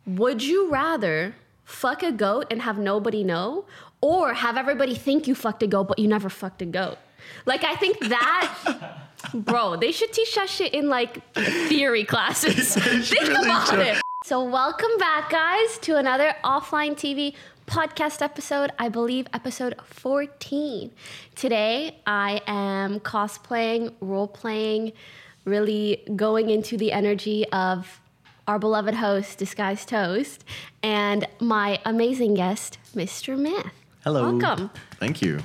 would you rather fuck a goat and have nobody know, or have everybody think you fucked a goat but you never fucked a goat? Like, I think that, bro, they should teach that shit in like theory classes. Think really about should. it. So welcome back, guys, to another Offline TV podcast episode, I believe episode 14. Today, I am cosplaying, role-playing, really going into the energy of our beloved host, Disguised Toast, and my amazing guest, Mr. Myth. Hello. Welcome. Thank you.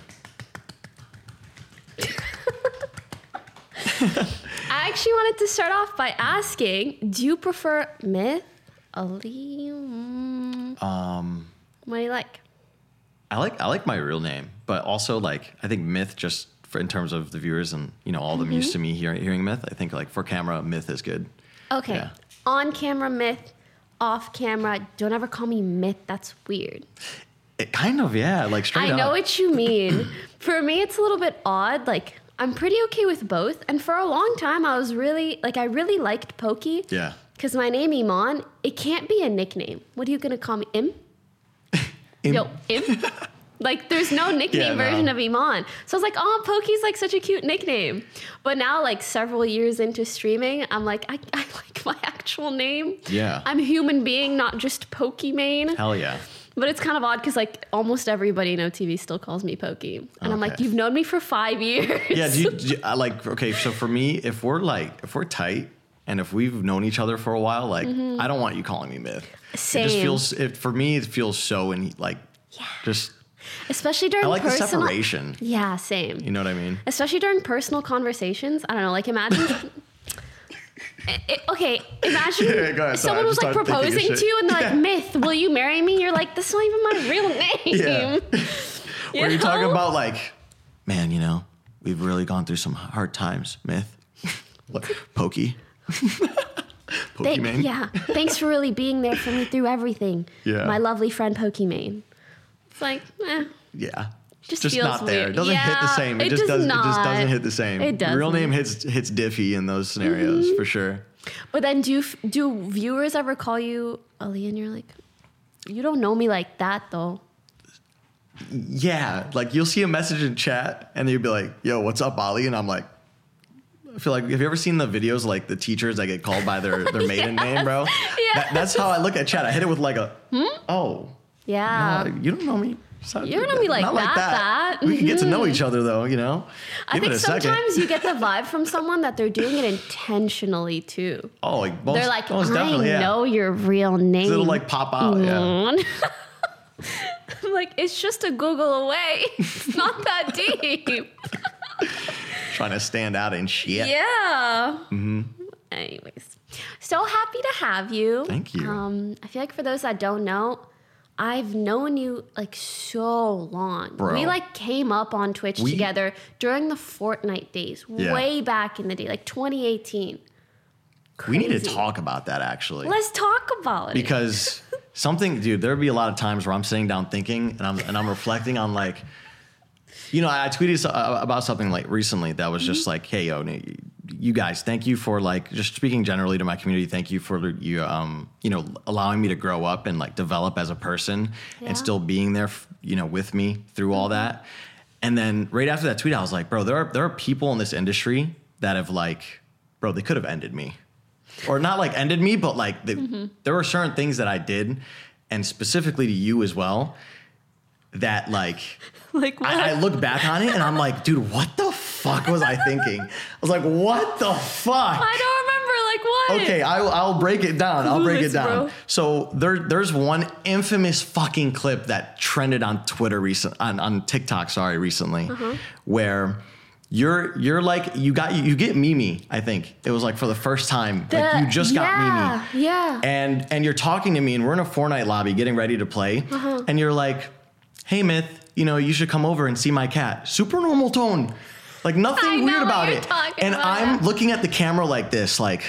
I actually wanted to start off by asking, do you prefer Myth, Ali? What do you like? I like my real name, but also like I think Myth just for in terms of the viewers and all them used to me hearing Myth. I think like for camera, Myth is good. Okay. Yeah. On camera, Myth. Off camera, don't ever call me Myth. That's weird. It kind of, yeah, like straight up. I know what you mean. For me, it's a little bit odd. Like, I'm pretty okay with both. And for a long time, I really liked Pokey. Yeah. Because my name, Iman, it can't be a nickname. What are you going to call me? Im? Yo, Im? Like, there's no nickname version of Iman. So I was like, oh, Pokey's like such a cute nickname. But now, like, several years into streaming, I'm like, I like my actual name. Yeah. I'm a human being, not just Pokimane. Hell yeah. But it's kind of odd because, like, almost everybody in OTV still calls me Pokey. And I'm like, you've known me for 5 years. Yeah, okay, so for me, if we're tight and if we've known each other for a while, like, I don't want you calling me Myth. Same. It just feels, for me, it feels so, just... Especially during I like personal... the separation. Yeah, same. You know what I mean? Especially during personal conversations. I don't know, like, imagine... Imagine Go ahead, someone was like proposing to you and they're like, Myth, will you marry me? You're like, that's not even my real name. Yeah. Where you're talking about like, man, we've really gone through some hard times, Myth. What? Pokey. Pokimane. Yeah. Thanks for really being there for me through everything. Yeah. My lovely friend Pokimane. It's like, Yeah. Just feels not there. It doesn't hit the same. It just doesn't hit the same. It doesn't. The real name hits diffy in those scenarios for sure. But then do viewers ever call you Ali and you're like, you don't know me like that though? Yeah, like you'll see a message in chat and you'll be like, yo, what's up, Ali? And I'm like, I feel like, have you ever seen the videos like the teachers that get called by their maiden name, bro? Yeah. That's how I look at chat. I hit it with like a, oh. Yeah. No, you don't know me. You don't know me like Not that. We can get to know each other though, I think sometimes you get the vibe from someone that they're doing it intentionally too. Oh, like most, they're like, most definitely, I know your real name. It'll like pop out, yeah. I'm like, it's just a Google away. It's not that deep. Trying to stand out and shit. Yeah. Anyways, so happy to have you. Thank you. I feel like for those that don't know, I've known you like so long. Bro. We like came up on Twitch together during the Fortnite days, way back in the day, like 2018. Crazy. We need to talk about that actually. Let's talk about it. Because there'd be a lot of times where I'm sitting down thinking and I'm reflecting on like, I tweeted about something like recently that was just like, hey, yo, you guys, thank you for like, just speaking generally to my community. Thank you for you, allowing me to grow up and like develop as a person and still being there, with me through all that. And then right after that tweet, I was like, bro, there are people in this industry that have like, bro, they could have ended me. Or not like ended me, but like there were certain things that I did, and specifically to you as well, that like what? I look back on it and I'm like, dude, what the fuck was I thinking? I was like, what the fuck? I don't remember like what. Okay, I'll break it down. I'll break it down. Bro. So there's one infamous fucking clip that trended on Twitter on TikTok, recently, where you're like you get Mimi. I think it was like for the first time, like you just got Mimi. Yeah. And you're talking to me, and we're in a Fortnite lobby getting ready to play, and you're like, hey Myth, you should come over and see my cat. Super normal tone, like nothing weird about it. And I'm looking at the camera like this, like.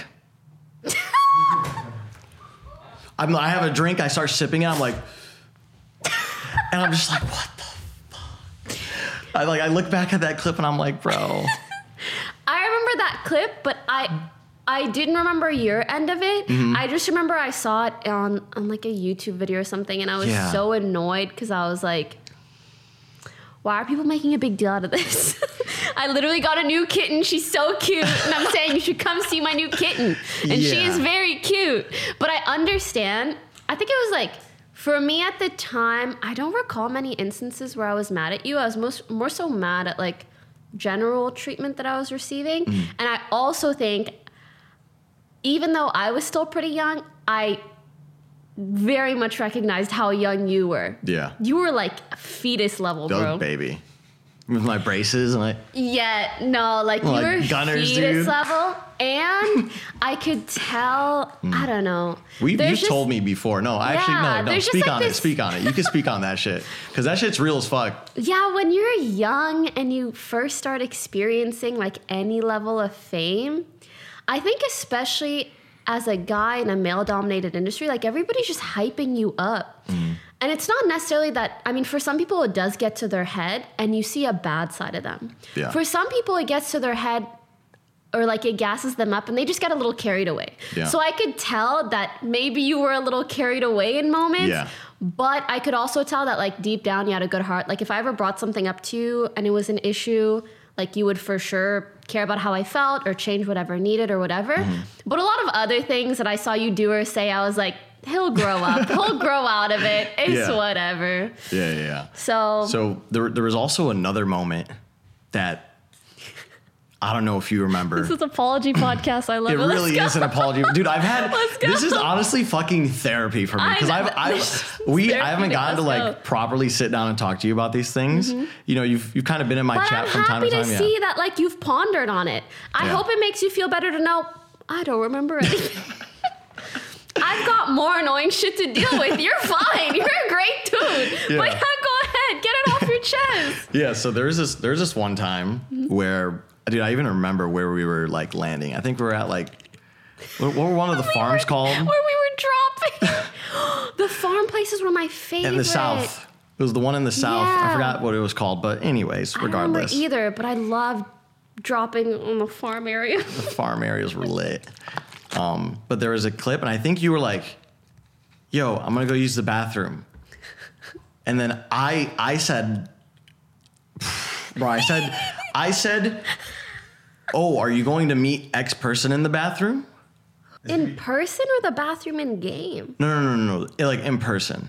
I have a drink. I start sipping it. I'm like, and I'm just like, what the fuck? I look back at that clip and I'm like, bro. I remember that clip, but I didn't remember your end of it. Mm-hmm. I just remember I saw it on like a YouTube video or something, and I was so annoyed because I was like, why are people making a big deal out of this? I literally got a new kitten. She's so cute. And I'm saying you should come see my new kitten. And she is very cute. But I understand. I think it was like, for me at the time, I don't recall many instances where I was mad at you. I was more so mad at like general treatment that I was receiving. And I also think, even though I was still pretty young, I very much recognized how young you were. Yeah. You were like fetus level, bro. Baby. With my braces and like. Yeah, no, like you like were Gunners, fetus dude. level. And I could tell, I don't know. You've told me before. No, actually, speak on it. Speak on it. You can speak on that shit. Because that shit's real as fuck. Yeah, when you're young and you first start experiencing like any level of fame, I think especially as a guy in a male-dominated industry, like everybody's just hyping you up. And it's not necessarily that, I mean, for some people it does get to their head and you see a bad side of them. Yeah. For some people it gets to their head or like it gasses them up and they just get a little carried away. Yeah. So I could tell that maybe you were a little carried away in moments. Yeah. But I could also tell that like deep down you had a good heart. Like if I ever brought something up to you and it was an issue, like you would for sure care about how I felt or change whatever needed or whatever. But a lot of other things that I saw you do or say, I was like, he'll grow up. He'll grow out of it. It's whatever. Yeah. So there was also another moment that I don't know if you remember. this is apology podcast. I love it. It really is an apology. Dude, I've had, this is honestly fucking therapy for me. Because I haven't gotten to like properly sit down and talk to you about these things. You know, you've kind of been in my chat from time to time. I'm happy to see that like you've pondered on it. I hope it makes you feel better to know I don't remember anything. I've got more annoying shit to deal with. You're fine. You're a great dude. Yeah. But yeah, go ahead. Get it off your chest. Yeah, so there's this one time where, dude, I even remember where we were like landing. I think we were at like, what were one of the farms called? Where we were dropping. The farm places were my favorite. In the south. It was the one in the south. Yeah. I forgot what it was called, but anyways, regardless. I don't remember either, but I loved dropping on the farm area. The farm areas were lit. But there was a clip, and I think you were like, yo, I'm going to go use the bathroom. And then I said, bro, I said, oh, are you going to meet X person in the bathroom? In person or the bathroom in game? No. Like in person.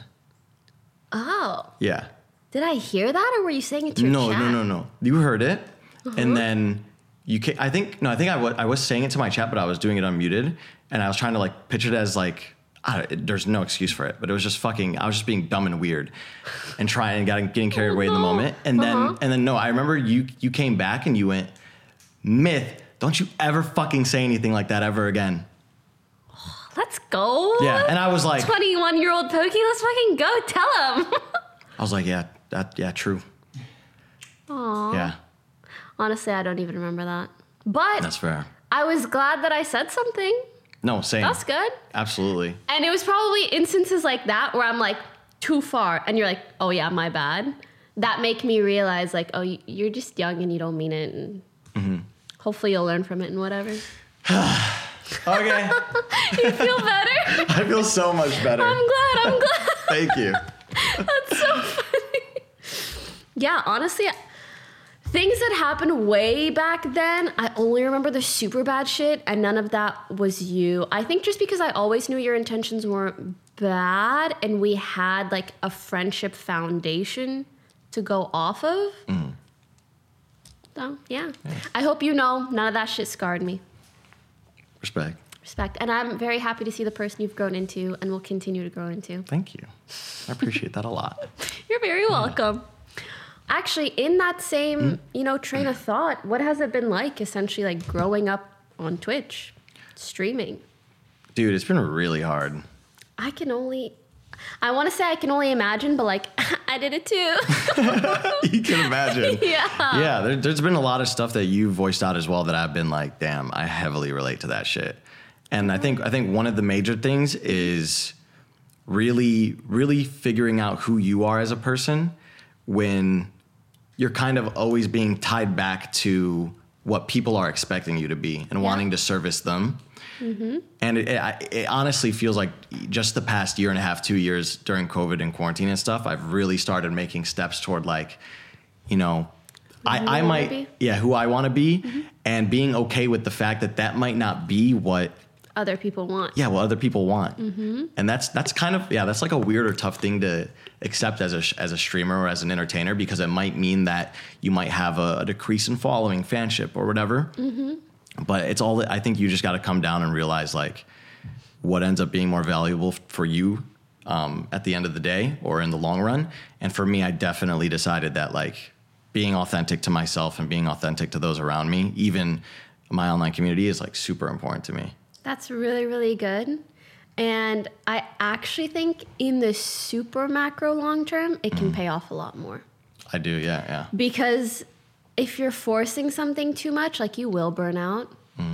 Oh. Yeah. Did I hear that, or were you saying it to your chat? No. You heard it, and then I think I was saying it to my chat, but I was doing it unmuted, and I was trying to like pitch it as like, there's no excuse for it, but it was just fucking, I was just being dumb and weird, and getting carried away in the moment, and then no, I remember you came back and you went, Myth, don't you ever fucking say anything like that ever again. Let's go. Yeah, and I was like, 21-year-old Pokey, let's fucking go. Tell him. I was like, yeah, true. Aww. Yeah. Honestly, I don't even remember that. But That's fair. I was glad that I said something. No, same. That's good. Absolutely. And it was probably instances like that where I'm like too far and you're like, oh yeah, my bad. That make me realize like, oh, you're just young and you don't mean it. And hopefully you'll learn from it and whatever. Okay. You feel better? I feel so much better. I'm glad. Thank you. That's so funny. Yeah, honestly, things that happened way back then, I only remember the super bad shit, and none of that was you. I think just because I always knew your intentions weren't bad, and we had like a friendship foundation to go off of. So, yeah. I hope you know none of that shit scarred me. Respect. And I'm very happy to see the person you've grown into and will continue to grow into. Thank you. I appreciate that a lot. You're very welcome. Actually, in that same, train of thought, what has it been like essentially like growing up on Twitch, streaming? Dude, it's been really hard. I want to say I can only imagine, but like I did it too. You can imagine. Yeah. Yeah, there's been a lot of stuff that you voiced out as well that I've been like, damn, I heavily relate to that shit. And I think one of the major things is really, really figuring out who you are as a person when you're kind of always being tied back to what people are expecting you to be and wanting to service them. And it honestly feels like just the past year and a half, 2 years during COVID and quarantine and stuff, I've really started making steps toward like, you know, I might, who I want to be, and being okay with the fact that that might not be what other people want. Yeah, what other people want. And that's kind of, that's like a weird or tough thing to accept as a streamer or as an entertainer, because it might mean that you might have a decrease in following, fanship, or whatever. But it's all, I think you just got to come down and realize like what ends up being more valuable for you at the end of the day or in the long run. And for me, I definitely decided that like being authentic to myself and being authentic to those around me, even my online community, is like super important to me. That's really, really good. And I actually think in the super macro long term, it can pay off a lot more. I do, yeah. Because if you're forcing something too much, like you will burn out.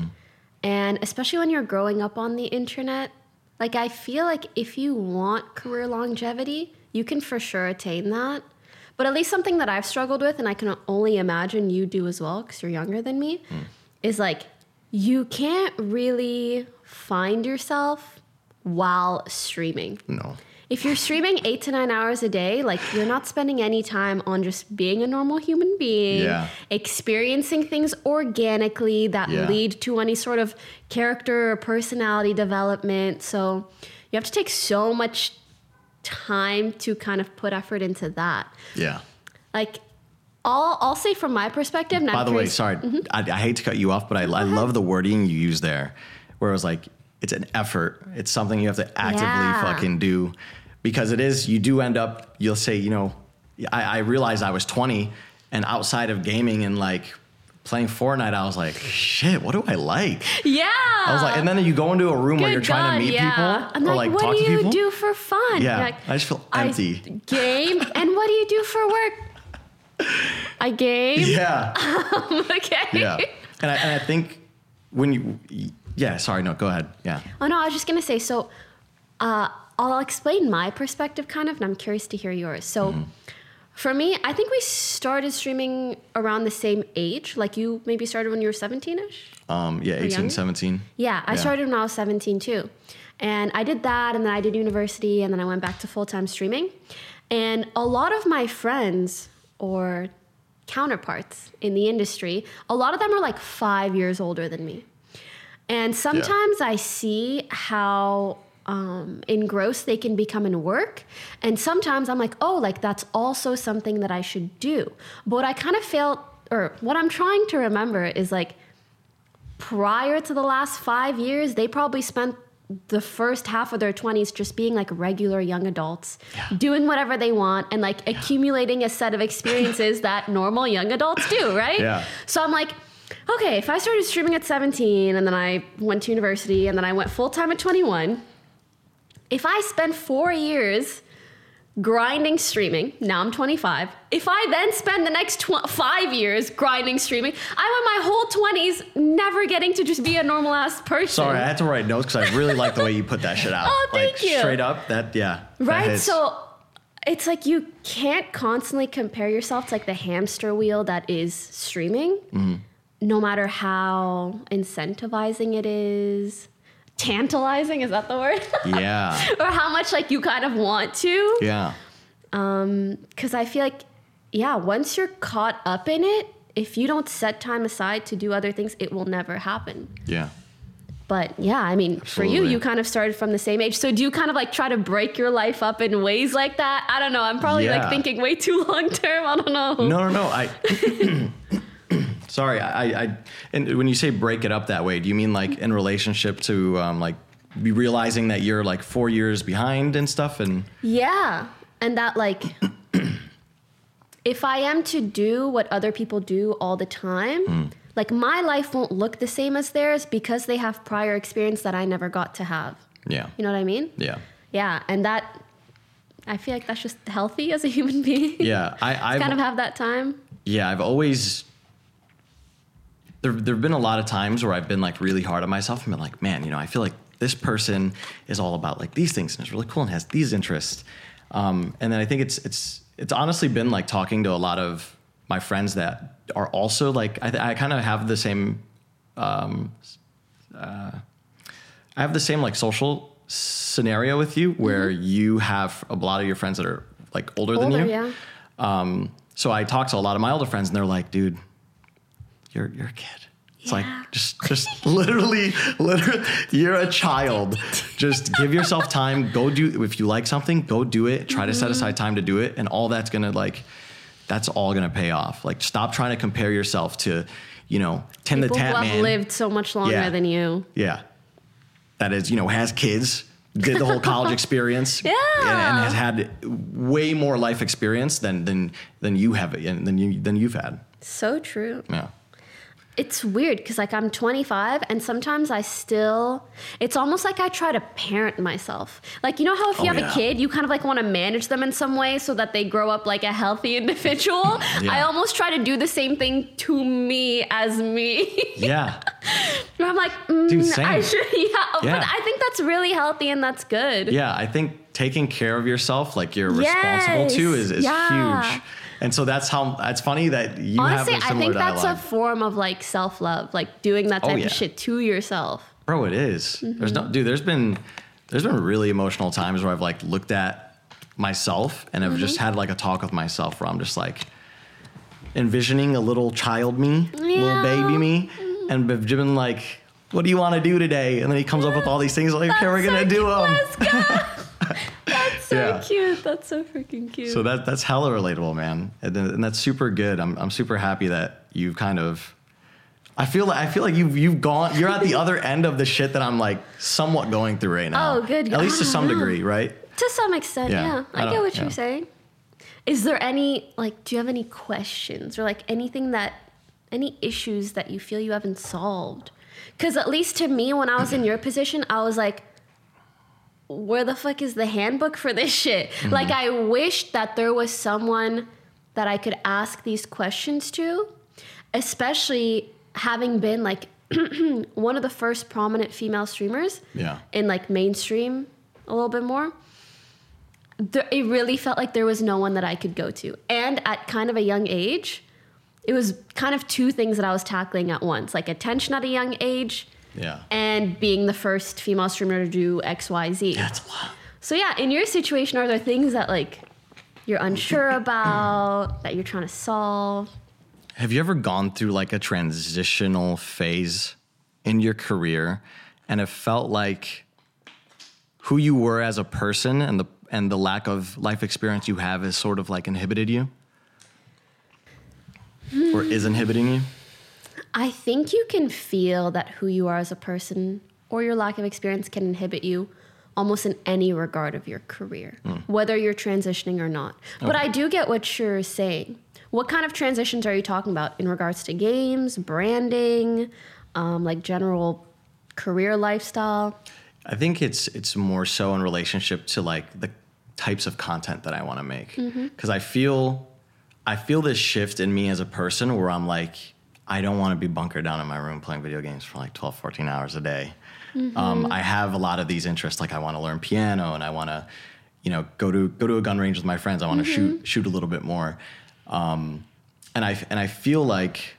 And especially when you're growing up on the internet, like I feel like if you want career longevity, you can for sure attain that. But at least something that I've struggled with, and I can only imagine you do as well because you're younger than me, is like you can't really find yourself while streaming. No. If you're streaming 8 to 9 hours a day, like you're not spending any time on just being a normal human being, experiencing things organically that lead to any sort of character or personality development. So you have to take so much time to kind of put effort into that. Yeah. Like I'll say from my perspective. By the way, sorry, I hate to cut you off, but I love the wording you use there, where it was like, it's an effort. It's something you have to actively fucking do, because it is, you do end up, you'll say, you know, I realized I was 20 and outside of gaming and like playing Fortnite, I was like, shit, what do I like? Yeah. I was like, and then you go into a room where you're trying to meet people I'm or like talk to what do people. you do for fun? Yeah. Like, I just feel empty. Game. And what do you do for work? I game. Yeah. Okay. Yeah. And I think when you, sorry, no, go ahead. Yeah. Oh no, I was just going to say, so I'll explain my perspective kind of, and I'm curious to hear yours. So for me, I think we started streaming around the same age. Like you maybe started when you were 17-ish? 18, younger? 17. Yeah, I started when I was 17 too. And I did that, and then I did university, and then I went back to full-time streaming. And a lot of my friends or counterparts in the industry, a lot of them are like 5 years older than me. And sometimes I see how engrossed they can become in work. And sometimes I'm like, oh, like that's also something that I should do. But what I kind of felt, or what I'm trying to remember is like, prior to the last 5 years, they probably spent the first half of their 20s just being like regular young adults, doing whatever they want and like accumulating a set of experiences that normal young adults do, right? Yeah. So I'm like, okay, if I started streaming at 17 and then I went to university and then I went full-time at 21, if I spend 4 years grinding streaming, now I'm 25, if I then spend the next 5 years grinding streaming, I went my whole 20s never getting to just be a normal ass person. Sorry, I had to write notes because I really like the way you put that shit out. Oh, thank you. Straight up, that, Right, so it's like you can't constantly compare yourself to like the hamster wheel that is streaming, no matter how incentivizing it is. Tantalizing, is that the word? Yeah. Or how much like you kind of want to. Yeah. Because I feel like, once you're caught up in it, if you don't set time aside to do other things, it will never happen. Yeah. But I mean, Absolutely. For you kind of started from the same age. So do you kind of like try to break your life up in ways like that? I don't know. I'm probably like thinking way too long term. I don't know. No. Sorry, I and when you say break it up that way, do you mean like in relationship to like be realizing that you're like 4 years behind and stuff? And and that like if I am to do what other people do all the time, like my life won't look the same as theirs because they have prior experience that I never got to have. Yeah. You know what I mean? Yeah. Yeah, and that I feel like that's just healthy as a human being. Yeah, I kind of have that time. Yeah, I've always. There've been a lot of times where I've been like really hard on myself and been like, man, I feel like this person is all about like these things and is really cool and has these interests. And then I think it's honestly been like talking to a lot of my friends that are also like, I kind of have the same I have the same like social scenario with you where you have a lot of your friends that are like older than you. Yeah. So I talk to a lot of my older friends and they're like, dude, you're a kid. It's like, just literally, you're a child. Just give yourself time. Go do, if you like something, go do it. Try to set aside time to do it. And all that's going to like, that's all going to pay off. Like, stop trying to compare yourself to, you know, Tim the Tap Man. People who have lived so much longer than you. Yeah. That is, you know, has kids, did the whole college experience. Yeah. And has had way more life experience than you have, and than you've had. So true. Yeah. It's weird because like I'm 25 and sometimes it's almost like I try to parent myself. Like, you know how if you have a kid, you kind of like want to manage them in some way so that they grow up like a healthy individual. I almost try to do the same thing to me as me. Yeah. I'm like, dude, same. I should, but I think that's really healthy and that's good. Yeah, I think taking care of yourself like you're responsible to is huge. And so that's funny that you honestly, have a similar I think dialogue. that's a form of like self-love, like doing that type of shit to yourself. Bro, it is. There's been really emotional times where I've like looked at myself and I've just had like a talk with myself where I'm just like envisioning a little child me, little baby me, and I've been like, what do you want to do today? And then he comes up with all these things like, okay, we're going to do them. Let's go. That's so cute. That's so freaking cute. So that's hella relatable, man. And that's super good. I'm super happy that you've kind of, I feel like you've gone, you're at the other end of the shit that I'm like somewhat going through right now. Oh, good. At least to some degree, right? To some extent, yeah. I get what you're saying. Is there any, like, do you have any questions or like any issues that you feel you haven't solved? Because at least to me, when I was in your position, I was like, where the fuck is the handbook for this shit? Like, I wish that there was someone that I could ask these questions to, especially having been like one of the first prominent female streamers in like mainstream a little bit more. It really felt like there was no one that I could go to. And at kind of a young age, it was kind of two things that I was tackling at once, like attention at a young age and being the first female streamer to do XYZ. That's a lot. So yeah, in your situation, are there things that like you're unsure about, that you're trying to solve? Have you ever gone through like a transitional phase in your career and it felt like who you were as a person and the lack of life experience you have is sort of like inhibited you? Or is inhibiting you? I think you can feel that who you are as a person or your lack of experience can inhibit you almost in any regard of your career, whether you're transitioning or not. Okay. But I do get what you're saying. What kind of transitions are you talking about in regards to games, branding, like general career lifestyle? I think it's more so in relationship to like the types of content that I want to make. Because I feel this shift in me as a person where I'm like, I don't want to be bunkered down in my room playing video games for like 12, 14 hours a day. I have a lot of these interests. Like I want to learn piano and I want to, go to a gun range with my friends. I want to shoot a little bit more. And I feel like,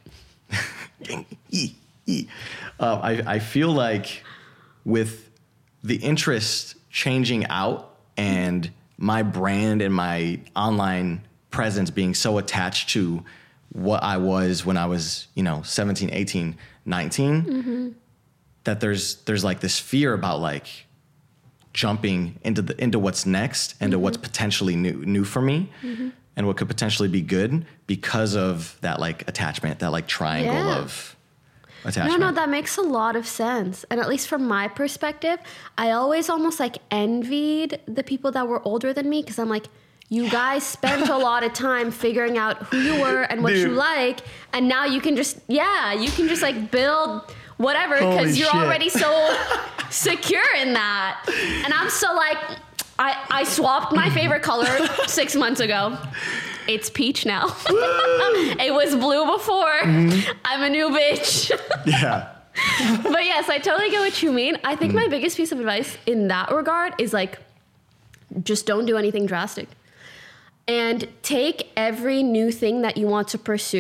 I feel like with the interest changing out and my brand and my online presence being so attached to what I was when I was, 17, 18, 19, that there's like this fear about like jumping into what's next and to what's potentially new for me and what could potentially be good because of that like attachment, that like triangle of attachment. No, that makes a lot of sense. And at least from my perspective, I always almost like envied the people that were older than me because I'm like, you guys spent a lot of time figuring out who you were and what you like, and now you can just like build whatever because you're already so secure in that. And I'm so like, I swapped my favorite color 6 months ago. It's peach now. It was blue before. I'm a new bitch. Yeah. But yes, I totally get what you mean. I think my biggest piece of advice in that regard is like, just don't do anything drastic. And take every new thing that you want to pursue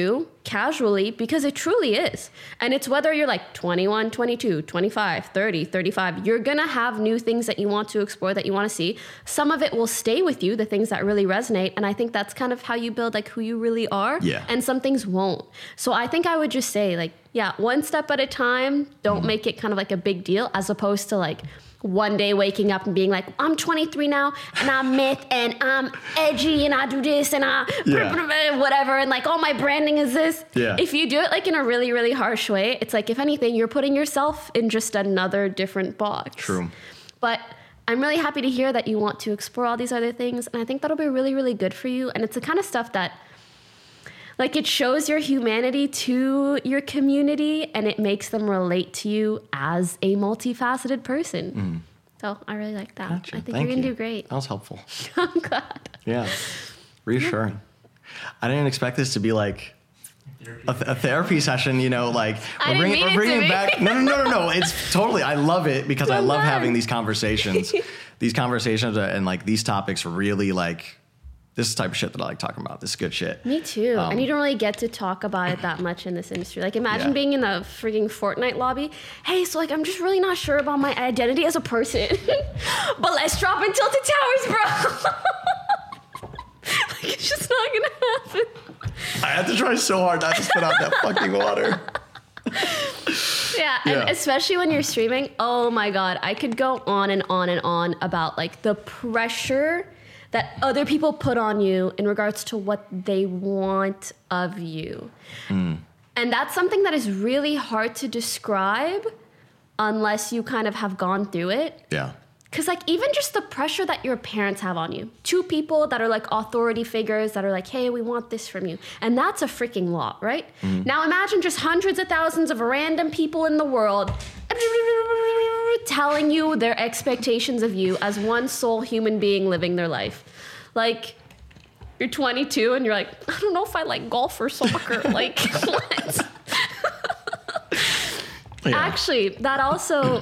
casually because it truly is. And it's whether you're like 21, 22, 25, 30, 35, you're going to have new things that you want to explore, that you want to see. Some of it will stay with you, the things that really resonate. And I think that's kind of how you build like who you really are. Yeah. And some things won't. So I think I would just say like, yeah, one step at a time. Don't make it kind of like a big deal, as opposed to like one day waking up and being like, I'm 23 now and I'm myth and I'm edgy and I do this and whatever. And like all my branding is this. Yeah. If you do it like in a really, really harsh way, it's like, if anything, you're putting yourself in just another different box. True. But I'm really happy to hear that you want to explore all these other things. And I think that'll be really, really good for you. And it's the kind of stuff that like it shows your humanity to your community and it makes them relate to you as a multifaceted person. So I really like that. Gotcha. I think Thank you're going to you. do great. That was helpful. I'm glad. Yeah. Reassuring. I didn't expect this to be like a therapy session, you know, like I didn't mean we're it bringing to it back. be. No. It's totally, I love it because I love glad. having these conversations. These conversations and like these topics really like, this is the type of shit that I like talking about. This is good shit. Me too. And you don't really get to talk about it that much in this industry. Like imagine being in a freaking Fortnite lobby. Hey, so like I'm just really not sure about my identity as a person. But let's drop in Tilted Towers, bro. Like it's just not gonna happen. I had to try so hard not to spit out that fucking water. Yeah, and especially when you're streaming, oh my God, I could go on and on and on about like the pressure that other people put on you in regards to what they want of you. And that's something that is really hard to describe unless you kind of have gone through it. Yeah. Because like even just the pressure that your parents have on you, two people that are like authority figures that are like, hey, we want this from you. And that's a freaking lot, right? Now imagine just hundreds of thousands of random people in the world telling you their expectations of you as one sole human being living their life. Like you're 22 and you're like, I don't know if I like golf or soccer. Like what? Actually, that also,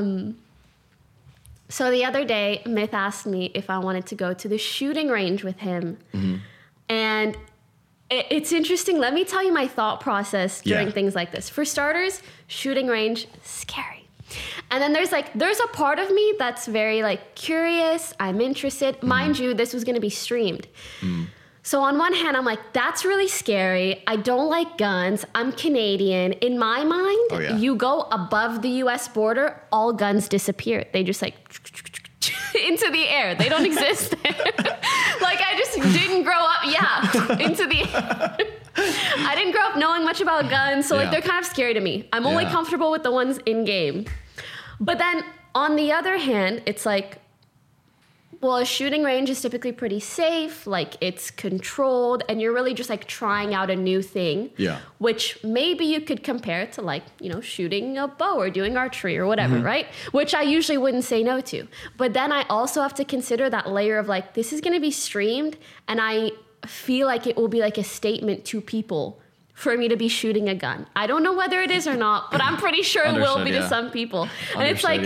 so the other day, Myth asked me if I wanted to go to the shooting range with him. And it's interesting. Let me tell you my thought process during things like this. For starters, shooting range, scary. And then there's a part of me that's very like curious. I'm interested. Mind you, this was going to be streamed. So on one hand, I'm like, that's really scary. I don't like guns. I'm Canadian. In my mind, you go above the US border, all guns disappear. They just like into the air. They don't exist there. Like I just didn't grow up, into the air. I didn't grow up knowing much about guns, so like they're kind of scary to me. I'm only comfortable with the ones in game. But then on the other hand, it's like, well, a shooting range is typically pretty safe, like it's controlled, and you're really just like trying out a new thing. Yeah. Which maybe you could compare to like, you know, shooting a bow or doing archery or whatever, right? Which I usually wouldn't say no to. But then I also have to consider that layer of like, this is going to be streamed, and I feel like it will be like a statement to people for me to be shooting a gun. I don't know whether it is or not, but I'm pretty sure it will be to some people. And it's like,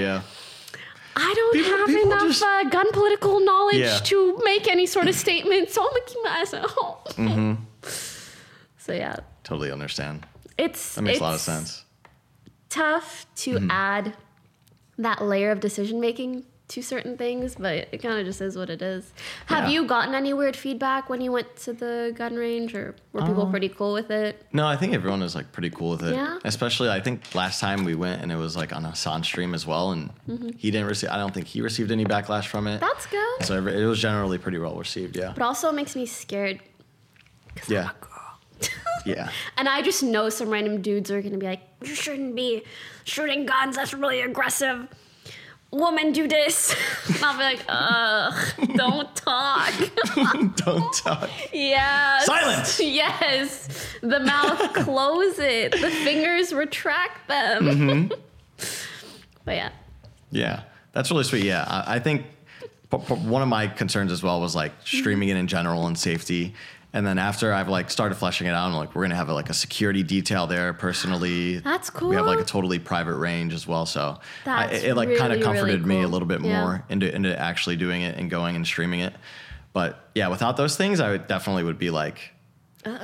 I don't have enough gun political knowledge to make any sort of statement, so I'm gonna keep my eyes at home. So yeah. Totally understand. That makes a lot of sense. Tough to add that layer of decision making to certain things, but it kind of just is what it is. Have you gotten any weird feedback when you went to the gun range, or were people pretty cool with it? No, I think everyone was like pretty cool with it. Yeah. Especially, I think last time we went and it was like on Hassan's stream as well, and he didn't receive. I don't think he received any backlash from it. That's good. So it was generally pretty well received. Yeah. But also it makes me scared. I'm a girl. And I just know some random dudes are gonna be like, you shouldn't be shooting guns. That's really aggressive. Woman, do this. And I'll be like, ugh, don't talk. Don't talk. Yes. Silence. Yes. The mouth, close it. The fingers, retract them. But yeah. Yeah, that's really sweet. Yeah, I think one of my concerns as well was like streaming it in general and safety. And then after I've like started fleshing it out, I'm like, we're gonna have a security detail there personally. That's cool. We have like a totally private range as well, so it like really, kind of comforted really me a cool. little bit more into actually doing it and going and streaming it. But yeah, without those things, I would definitely be like,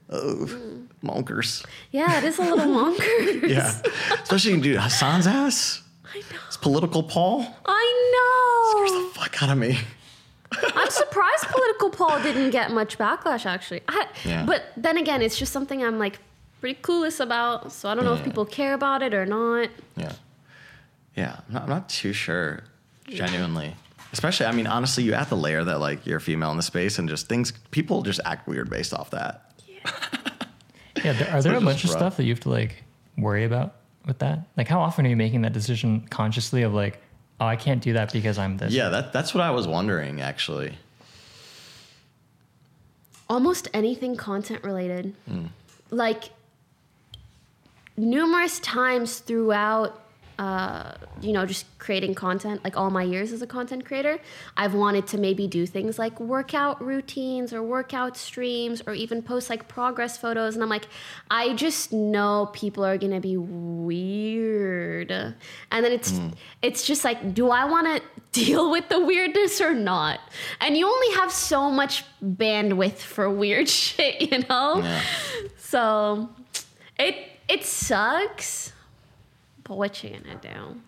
Monkers. Yeah, it is a little monkers. Yeah. Especially, dude, Hassan's ass. I know. It's political Paul. I Scares know. the fuck out of me. I'm surprised political Paul didn't get much backlash, actually. Yeah. But then again, it's just something I'm like pretty clueless about. So I don't know if people care about it or not. Yeah. Yeah. I'm not too sure, genuinely. Especially, I mean, honestly, you have to layer that, like, you're a female in the space and just people just act weird based off that. Yeah, are there a Which is bunch of rough. stuff that you have to like worry about with that? Like, how often are you making that decision consciously of like, oh, I can't do that because I'm this? Yeah, that's what I was wondering, actually. Almost anything content related. Like, numerous times throughout, just creating content, like all my years as a content creator, I've wanted to maybe do things like workout routines or workout streams or even post like progress photos. And I'm like, I just know people are going to be weird. And then it's just like, do I want to deal with the weirdness or not? And you only have so much bandwidth for weird shit, you know? Yeah. So it sucks. But what you gonna do?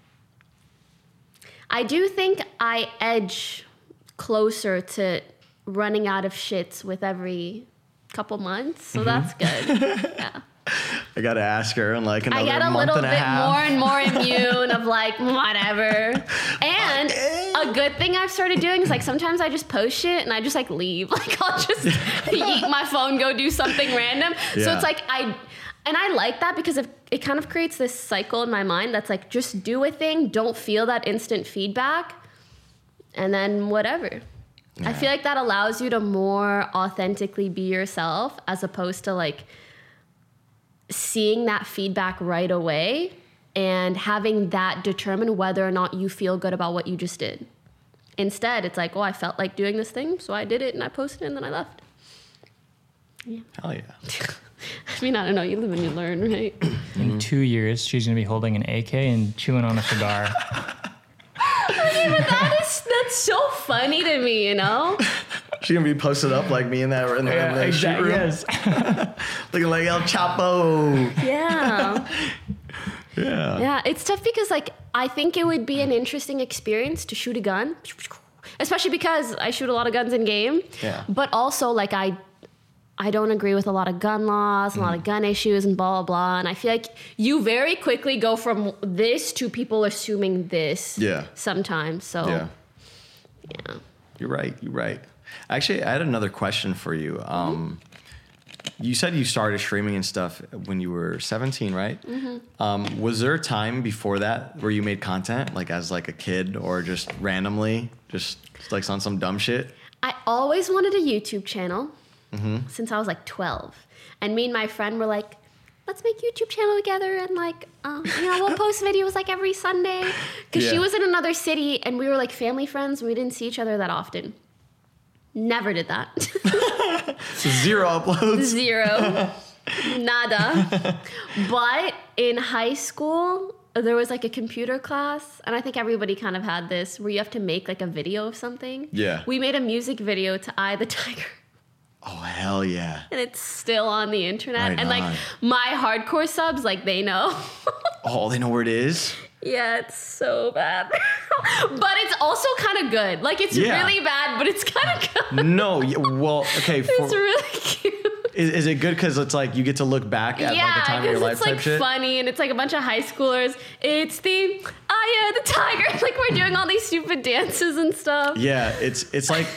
I do think I edge closer to running out of shits with every couple months, so that's good. Yeah. I got to ask her in like I another get a month little and a bit half. more and more immune of like whatever. And a good thing I've started doing is like sometimes I just post shit and I just like leave. Like I'll just yeet my phone, go do something random. So Yeah. it's like I like that because it kind of creates this cycle in my mind that's like just do a thing, don't feel that instant feedback, and then whatever. I feel like that allows you to more authentically be yourself as opposed to like seeing that feedback right away and having that determine whether or not you feel good about what you just did. Instead, it's like, oh, I felt like doing this thing, so I did it and I posted it and then I left. Yeah. Hell yeah. I mean, I don't know. You live and you learn, right? In 2 years, she's going to be holding an AK and chewing on a cigar. But that's so funny to me, you know? She gonna be posted up like me in that in the shoot room, Yes. looking like El Chapo. Yeah. Yeah. Yeah, it's tough because like I think it would be an interesting experience to shoot a gun, especially because I shoot a lot of guns in game. Yeah. But also like I don't agree with a lot of gun laws, a lot of gun issues and blah, blah, blah. And I feel like you very quickly go from this to people assuming this sometimes. So, yeah. You're right. Actually, I had another question for you. You said you started streaming and stuff when you were 17, right? Mm-hmm. Was there a time before that where you made content, like as like a kid or just randomly, just like on some dumb shit? I always wanted a YouTube channel since I was like 12. And me and my friend were like, let's make a YouTube channel together and like, we'll post videos like every Sunday. Because she was in another city and we were like family friends and we didn't see each other that often. Never did that. 0 uploads. 0. Nada. But in high school, there was like a computer class, and I think everybody kind of had this, where you have to make like a video of something. Yeah. We made a music video to Eye the Tiger. Oh, hell yeah. And it's still on the internet. Right and like on. my hardcore subs, like they know. Oh, they know where it is? Yeah, it's so bad. But it's also kind of good. Like it's really bad, but it's kind of good. No, well, okay. It's really cute. Is it good because it's like you get to look back at like a time of your life it's type like shit? funny and it's like a bunch of high schoolers. It's the Eye of the Tiger. Like we're doing all these stupid dances and stuff. Yeah, it's like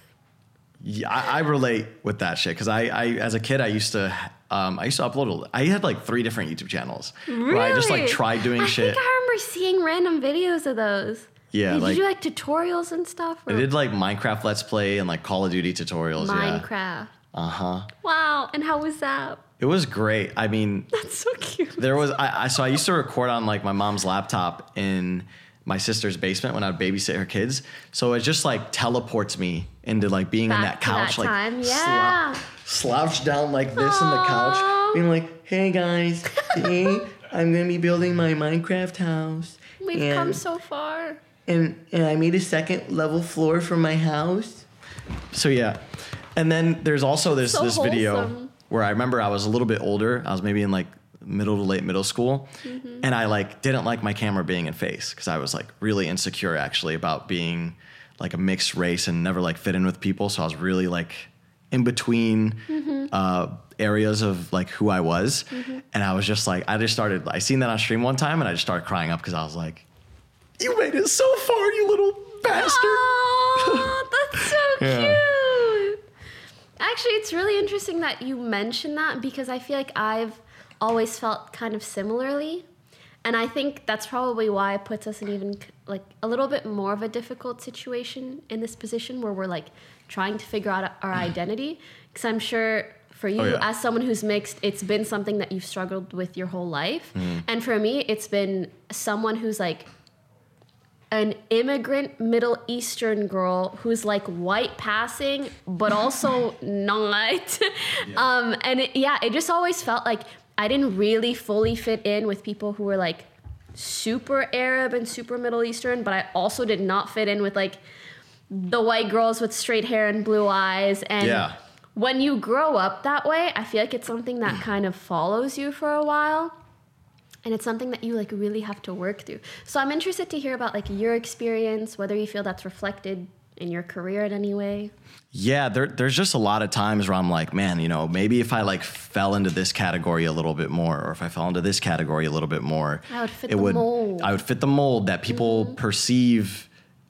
I relate with that shit because I as a kid I used to upload. I had like 3 different YouTube channels Really? where I just like tried doing shit. I think I remember seeing random videos of those. Yeah, Did like you do like tutorials and stuff? I did like Minecraft Let's Play and like Call of Duty tutorials. Minecraft. Yeah. Uh-huh. Wow. And how was that? It was great. I mean, That's so cute. there was so I used to record on like my mom's laptop in my sister's basement when I would babysit her kids. So it just like teleports me into like being in that Back to couch, that like time. Yeah. slouched down like this in the couch, being like, "Hey guys, today I'm gonna be building my Minecraft house. We've come so far. And I made a 2nd level floor for my house." So yeah, and then there's also this So video wholesome. where I remember I was a little bit older. I was maybe in like middle to late middle school. And I like didn't like my camera being in face because I was like really insecure actually about being like a mixed race and never like fit in with people. So I was really like in between areas of like who I was. And I was just like, I seen that on stream one time and I just started crying up because I was like, you made it so far, you little bastard. Oh, that's so Yeah. cute. Actually, it's really interesting that you mentioned that because I feel like I've always felt kind of similarly. And I think that's probably why it puts us in even like a little bit more of a difficult situation in this position where we're like trying to figure out our identity. Because I'm sure for you, as someone who's mixed, it's been something that you've struggled with your whole life. And for me, it's been someone who's like an immigrant Middle Eastern girl who's like white passing, but also not. And it just always felt like I didn't really fully fit in with people who were like super Arab and super Middle Eastern, but I also did not fit in with like the white girls with straight hair and blue eyes. And when you grow up that way, I feel like it's something that kind of follows you for a while. And it's something that you like really have to work through. So I'm interested to hear about like your experience, whether you feel that's reflected in your career in any way. Yeah, there's just a lot of times where I'm like, man, you know, maybe if I like fell into this category a little bit more, or if I fell into this category a little bit more, I would fit the mold. I would fit the mold that people perceive,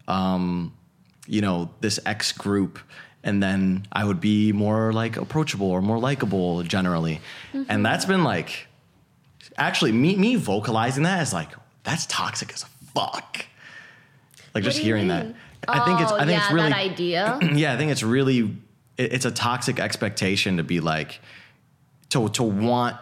you know, this X group. And then I would be more like approachable or more likable generally. And that's been like, actually, me vocalizing that is like, that's toxic as fuck. Like just hearing that. I think it's really that idea. Yeah, I think it's really it's a toxic expectation to be like to want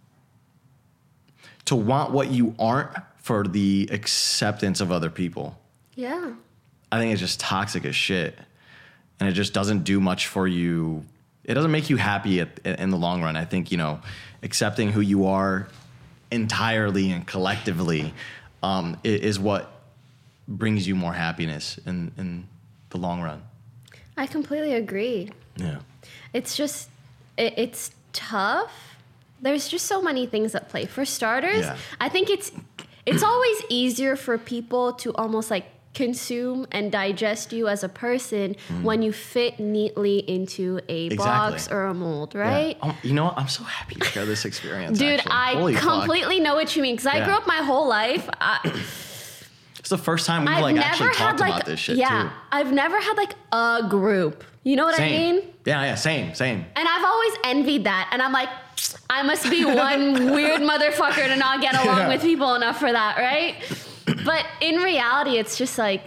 what you aren't for the acceptance of other people. Yeah. I think it's just toxic as shit. And it just doesn't do much for you. It doesn't make you happy in the long run. I think, you know, accepting who you are entirely and collectively is what brings you more happiness in the long run. I completely agree. Yeah. It's just, it's tough. There's just so many things at play. For starters, I think it's always easier for people to almost like consume and digest you as a person when you fit neatly into a box or a mold, right? Yeah. You know what? I'm so happy to share this experience. Dude, I completely know what you mean because I grew up my whole life. It's the first time we've like actually talked about this shit too. I've never had like a group. You know what I mean? Yeah, same. And I've always envied that. And I'm like, I must be one weird motherfucker to not get along with people enough for that, right? But in reality, it's just like,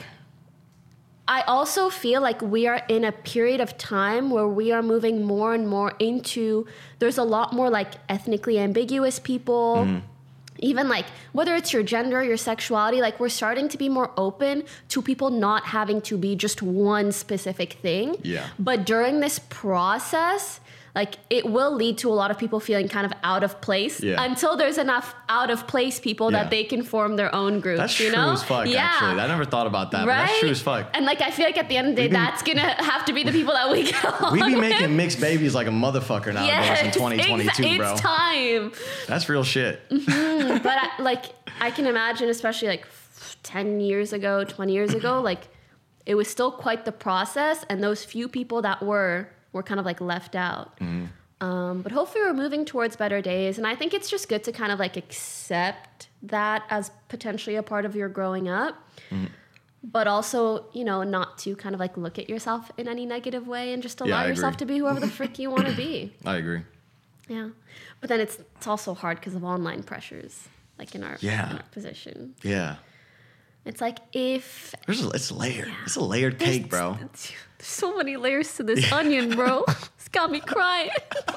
I also feel like we are in a period of time where we are moving more and more into, there's a lot more like ethnically ambiguous people, even like whether it's your gender, your sexuality, like we're starting to be more open to people not having to be just one specific thing. Yeah. But during this process, like it will lead to a lot of people feeling kind of out of place until there's enough out of place people that they can form their own groups. That's you true know? as fuck, actually. I never thought about that, but that's true as fuck. And like I feel like at the end of the day, that's gonna have to be the people that we get along We be with. making mixed babies like a motherfucker nowadays in 2022, bro. It's time. That's real shit. But I can imagine, especially like 10 years ago, 20 years ago, like it was still quite the process, and those few people that were kind of like left out. But hopefully we're moving towards better days, and I think it's just good to kind of like accept that as potentially a part of your growing up, but also, you know, not to kind of like look at yourself in any negative way and just allow yourself to be whoever the frick you want to be. I agree. Yeah. But then it's also hard because of online pressures, like in our position. Yeah. It's like it's layered. It's a layered cake, bro. There's so many layers to this onion, bro. It's got me crying.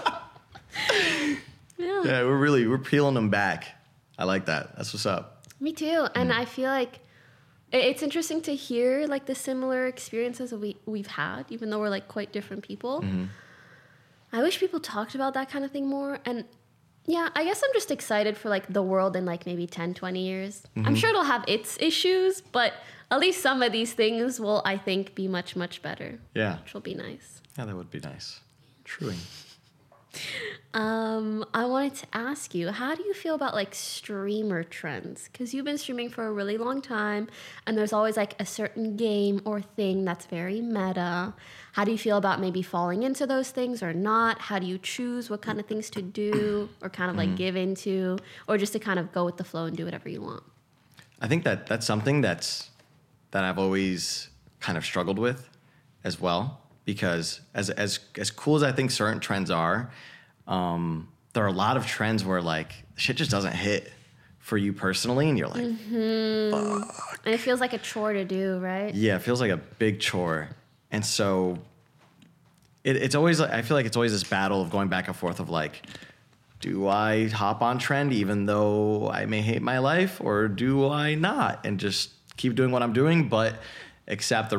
Yeah, we're peeling them back. I like that. That's what's up. Me too. And I feel like it's interesting to hear like the similar experiences that we've had, even though we're like quite different people. I wish people talked about that kind of thing more. And yeah, I guess I'm just excited for like the world in like maybe 10, 20 years. I'm sure it'll have its issues, but at least some of these things will, I think, be much, much better. Yeah. Which will be nice. Yeah, that would be nice. True. I wanted to ask you, how do you feel about like streamer trends? Because you've been streaming for a really long time, and there's always like a certain game or thing that's very meta. How do you feel about maybe falling into those things or not? How do you choose what kind of things to do or kind of like give into, or just to kind of go with the flow and do whatever you want? I think that that's something that I've always kind of struggled with as well, because as cool as I think certain trends are, there are a lot of trends where like shit just doesn't hit for you personally, and you're like, fuck. And it feels like a chore to do, right? Yeah, it feels like a big chore. And so it's always, I feel like it's always this battle of going back and forth of like, do I hop on trend even though I may hate my life, or do I not and just keep doing what I'm doing, but accept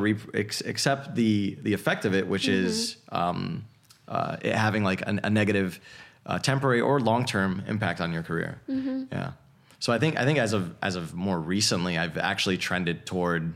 the effect of it, which is it having like a negative temporary or long-term impact on your career. Yeah. So I think as of more recently, I've actually trended toward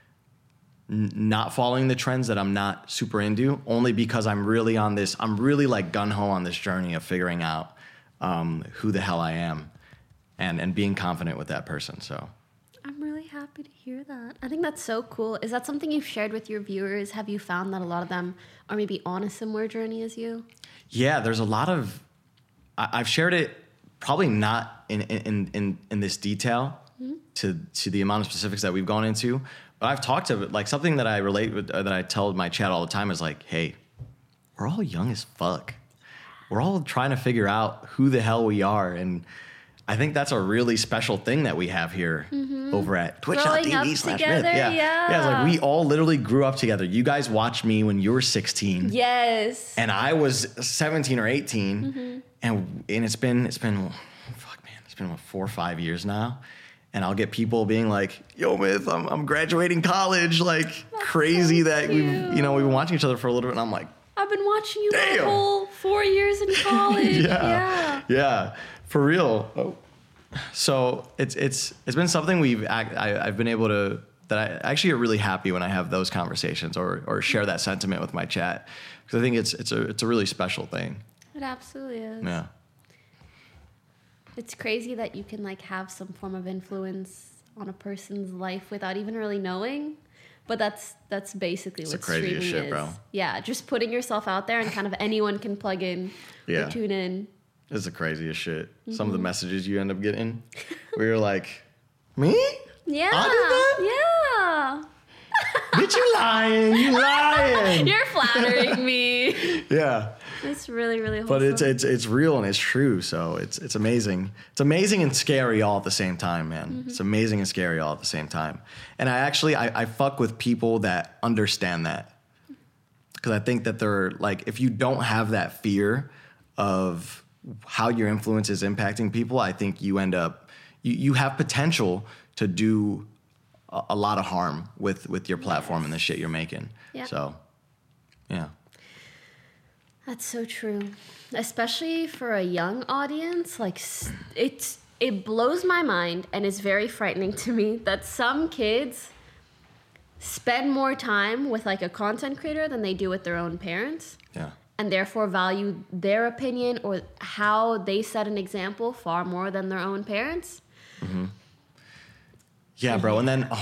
not following the trends that I'm not super into, only because I'm really like gung-ho on this journey of figuring out who the hell I am and being confident with that person. So I'm really happy to hear that. I think that's so cool. Is that something you've shared with your viewers? Have you found that a lot of them are maybe on a similar journey as you? Yeah, there's a lot of, I've shared it probably not in this detail to the amount of specifics that we've gone into, but I've talked to, like, something that I relate with, that I tell my chat all the time is like, hey, we're all young as fuck. We're all trying to figure out who the hell we are. And I think that's a really special thing that we have here over at twitch.tv/myth. Yeah. It's like we all literally grew up together. You guys watched me when you were 16. Yes. And I was 17 or 18. And it's been what, 4 or 5 years now. And I'll get people being like, yo, Myth, I'm graduating college. Like, that's crazy so that we've been watching each other for a little bit. And I'm like, I've been watching you the whole 4 years in college. Yeah. For real. Oh. So it's been something I've been able to, that I actually get really happy when I have those conversations or share that sentiment with my chat, because I think it's a really special thing. It absolutely is. Yeah. It's crazy that you can like have some form of influence on a person's life without even really knowing. But that's basically what streaming is. Shit, bro. Yeah, just putting yourself out there and kind of anyone can plug in or tune in. It's the craziest shit. Some of the messages you end up getting where you're like, me? Yeah. I did that? Yeah. Bitch, you lying. You're flattering me. Yeah. It's really, really wholesome. But it's real and it's true. So it's amazing. It's amazing and scary all at the same time, man. It's amazing and scary all at the same time. And I fuck with people that understand that. Because I think that they're like, if you don't have that fear of how your influence is impacting people, I think you end up, you have potential to do a lot of harm with your platform and the shit you're making. Yeah. So, yeah. That's so true. Especially for a young audience, like it blows my mind and is very frightening to me that some kids spend more time with like a content creator than they do with their own parents. Yeah. And therefore value their opinion or how they set an example far more than their own parents. Yeah, bro. And then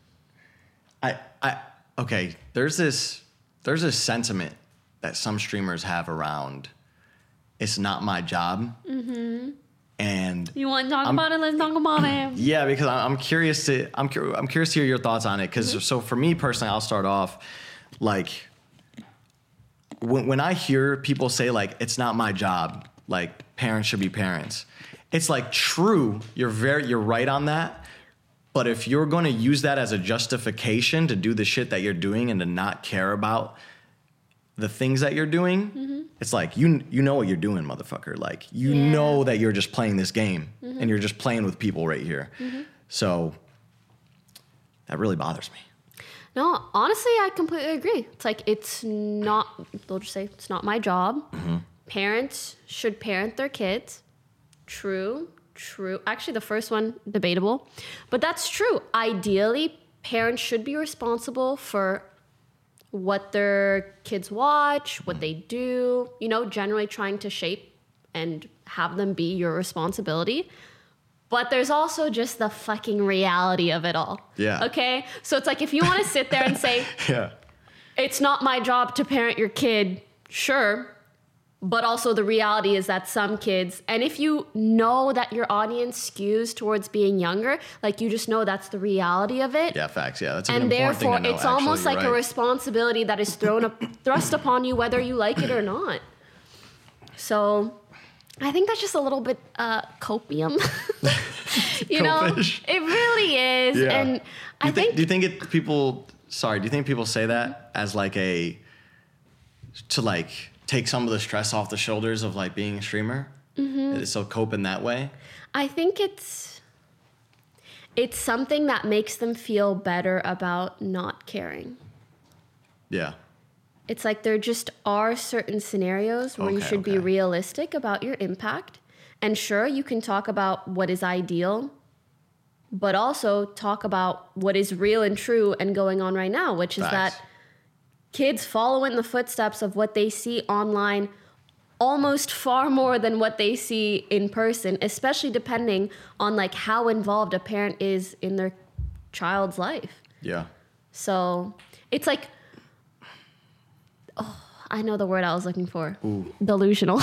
okay, there's this sentiment that some streamers have around, it's not my job. And you want to talk about it? Let's talk about it. Yeah, because I'm curious to hear your thoughts on it. Because so for me personally, I'll start off like when I hear people say like it's not my job, like parents should be parents. It's like true, you're right on that. But if you're going to use that as a justification to do the shit that you're doing and to not care about the things that you're doing, it's like you know what you're doing, motherfucker. Like you know that you're just playing this game and you're just playing with people right here. So that really bothers me. No, honestly, I completely agree. It's like they'll just say it's not my job. Parents should parent their kids. True. Actually, the first one, debatable. But that's true. Ideally, parents should be responsible for what their kids watch, what they do, you know, generally trying to shape and have them be your responsibility. But there's also just the fucking reality of it all. Yeah. Okay? So it's like if you want to sit there and say, Yeah. it's not my job to parent your kid, sure. But also the reality is that some kids, and if you know that your audience skews towards being younger, like you just know that's the reality of it. Yeah, facts. Yeah, that's an And important therefore, thing to know, it's almost actually. like You're a right. responsibility that is thrust upon you, whether you like it or not. So I think that's just a little bit copium. You know, Copish. it really is. Yeah. And I think Do you think people say that as like to like take some of the stress off the shoulders of like being a streamer? Mm-hmm. So cope in that way? I think it's something that makes them feel better about not caring. Yeah. It's like there just are certain scenarios where you Okay, should be okay. realistic about your impact. And sure, you can talk about what is ideal, but also talk about what is real and true and going on right now, which is Facts. that kids follow in the footsteps of what they see online almost far more than what they see in person, especially depending on like how involved a parent is in their child's life. Yeah. So it's like, oh, I know the word I was looking for. Ooh. Delusional.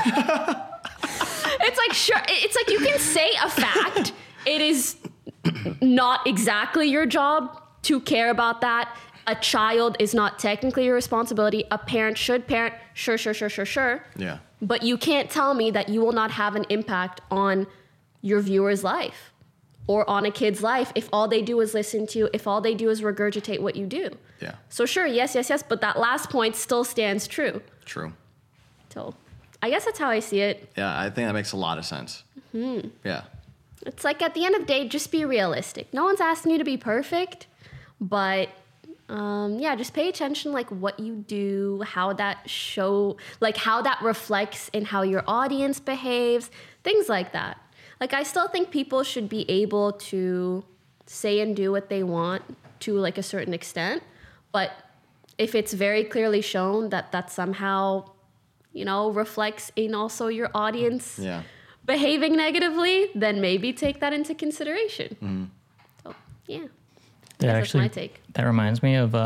It's like, sure, it's like you can say a fact. It is not exactly your job to care about that. A child is not technically your responsibility. A parent should parent. Sure. Yeah. But you can't tell me that you will not have an impact on your viewer's life or on a kid's life if all they do is listen to you, if all they do is regurgitate what you do. Yeah. So sure, yes, but that last point still stands true. True. So I guess that's how I see it. Yeah, I think that makes a lot of sense. Mm-hmm. Yeah. It's like at the end of the day, just be realistic. No one's asking you to be perfect, but yeah, just pay attention like what you do, how that reflects in how your audience behaves, things like that. Like I still think people should be able to say and do what they want to like a certain extent, but if it's very clearly shown that that somehow, you know, reflects in also your audience Yeah. behaving negatively, then maybe take that into consideration. Mm-hmm. So, yeah. That's my take. That reminds me of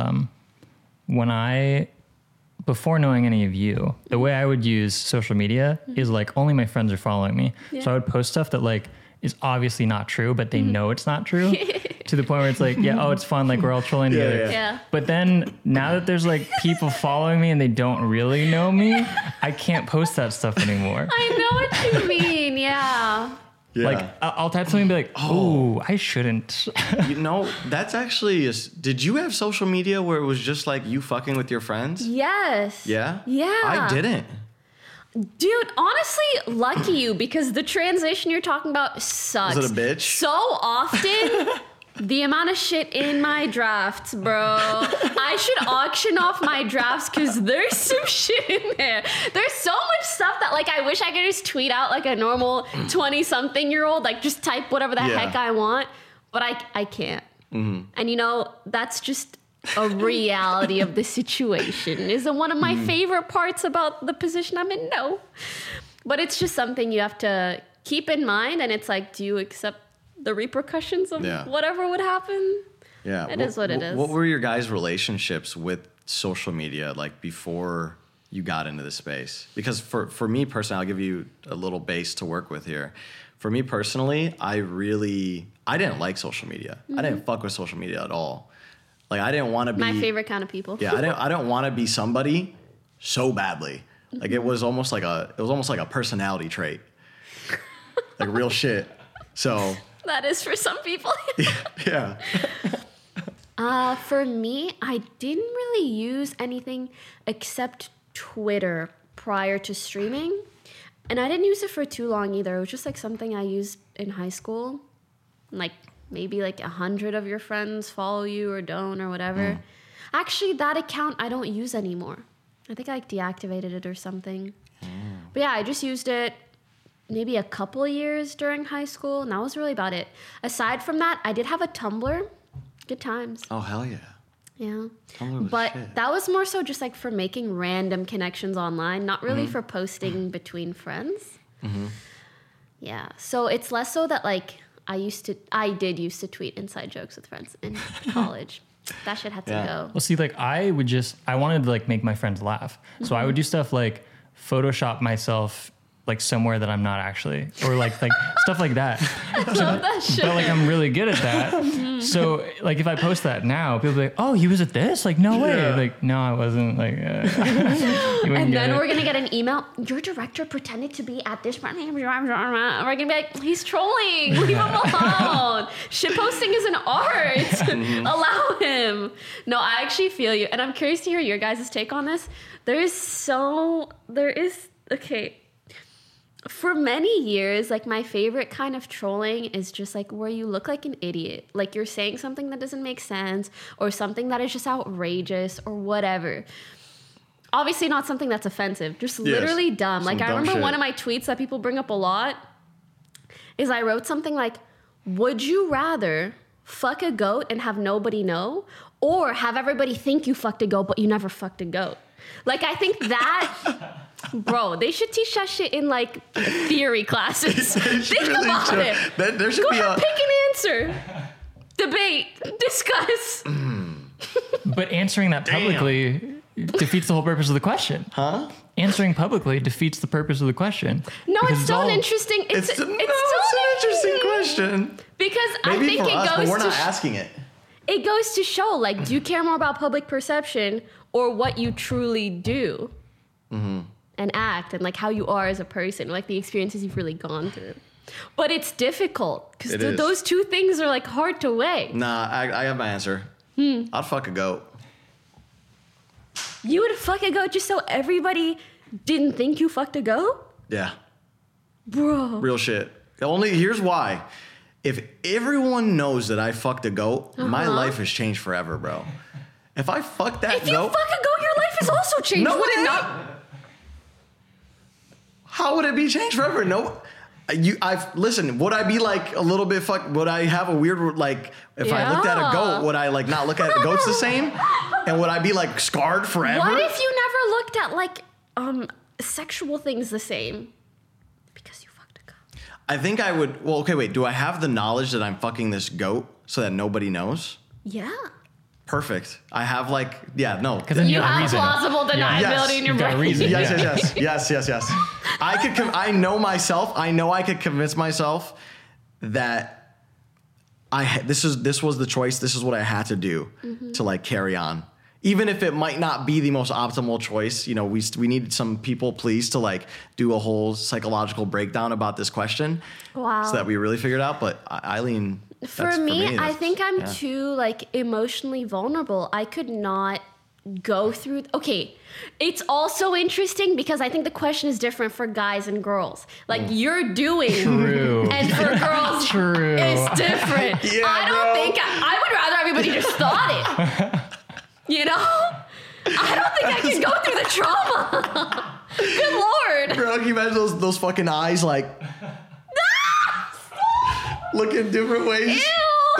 when before knowing any of you, the way I would use social media is like only my friends are following me. Yeah. So I would post stuff that like is obviously not true, but they know it's not true to the point where it's like, yeah, oh, it's fun. Like we're all trolling Yeah, together. yeah. Yeah. But then now that there's like people following me and they don't really know me, I can't post that stuff anymore. I know what you mean. Yeah. Yeah. Like I'll type something and be like, oh, I shouldn't. You know, that's actually did you have social media where it was just like you fucking with your friends? Yes. Yeah? Yeah. I didn't. Dude, honestly, lucky you because the transition you're talking about sucks. Was it a bitch? So often, the amount of shit in my drafts, bro. I should auction off my drafts because there's some shit in there. There's so much stuff that like I wish I could just tweet out like a normal 20-something-year-old, like just type whatever the Yeah. heck I want, but I can't. Mm-hmm. And you know, that's just a reality of the situation. Isn't one of my favorite parts about the position I'm in? No. But it's just something you have to keep in mind, and it's like, do you accept the repercussions of Yeah. whatever would happen? Yeah. It is what it is. What were your guys' relationships with social media like before you got into the space? Because for me personally, I'll give you a little base to work with here. For me personally, I didn't like social media. I didn't fuck with social media at all. Like I didn't want to be My favorite kind of people. Yeah, I don't want to be somebody so badly. Like it was almost like a personality trait. Like real shit. So That is for some people. yeah. For me, I didn't really use anything except Twitter prior to streaming. And I didn't use it for too long either. It was just like something I used in high school. Like maybe like 100 of your friends follow you or don't or whatever. Actually, that account I don't use anymore. I think I like deactivated it or something. But yeah, I just used it maybe a couple of years during high school, and that was really about it. Aside from that, I did have a Tumblr. Good times. Oh hell yeah. Yeah. Tumblr was But shit. that was more so just like for making random connections online, not really for posting between friends. Yeah. So it's less so that like I did used to tweet inside jokes with friends in college. That shit had to Yeah. go. Well, see, like I wanted to like make my friends laugh. So I would do stuff like Photoshop myself like somewhere that I'm not actually, or like stuff like that. Love that shit. But like I'm really good at that. So like if I post that now, people be like, "Oh, you was at this?" Like, no way. Yeah. Like, no, I wasn't. Like, you wouldn't And get then it. we're gonna get an email. Your director pretended to be at this party. We're gonna be like, he's trolling. Leave him alone. Shit posting is an art. Allow him. No, I actually feel you, and I'm curious to hear your guys' take on this. Okay. For many years, like my favorite kind of trolling is just like where you look like an idiot. Like you're saying something that doesn't make sense or something that is just outrageous or whatever. Obviously not something that's offensive, just literally dumb. Like I dumb remember shit. one of my tweets that people bring up a lot is I wrote something like, would you rather fuck a goat and have nobody know or have everybody think you fucked a goat but you never fucked a goat? Like I think that... Bro, they should teach that shit in like theory classes. Think about it. There should Go be ahead, pick an answer. Debate. Discuss. But answering that publicly defeats the whole purpose of the question. Huh? Answering publicly defeats the purpose of the question. No, Because it's still an all- interesting. It's It's an still interesting question. because I Maybe think for it us, but goes we're to not asking it. it goes to show like, do you care more about public perception or what you truly do and act and like how you are as a person, like the experiences you've really gone through. But it's difficult because It is. those two things are like hard to weigh. Nah, I have my answer. I'd fuck a goat. You would fuck a goat just so everybody didn't think you fucked a goat? Yeah, Bro. real shit. Here's why. If everyone knows that I fucked a goat, my life has changed forever, bro. If I fuck that If you goat, fuck a goat, your life has also changed, No, would it it ain't. not? how would it be changed forever? No. Listen, would I be like a little bit would I have a weird, like, if I looked at a Yeah. goat, would I like not look at goats the same? And would I be like scarred forever? What if you never looked at like sexual things the same? Because you fucked a goat. I think I would, well, okay, wait, do I have the knowledge that I'm fucking this goat so that nobody knows? Yeah. Perfect. I have like, yeah, no. Because then You you got a have reason. plausible deniability Yes. in your You've got a brain. reason. Yes. I know myself. I know I could convince myself that this was the choice. This is what I had to do to like carry on. Even if it might not be the most optimal choice, you know, we needed some people, please, to like do a whole psychological breakdown about this question. Wow. So that we really figured out. But Eileen, For me, I that's- think I'm yeah. too like emotionally vulnerable. I could not go through. Okay, it's also interesting because I think the question is different for guys and girls. Like you're doing, True. and for girls, True. it's different. Yeah, I don't bro. think I would rather everybody just thought it. You know, I don't think I can go through the trauma. Good Lord. Bro, can you imagine those fucking eyes like looking different ways? Ew!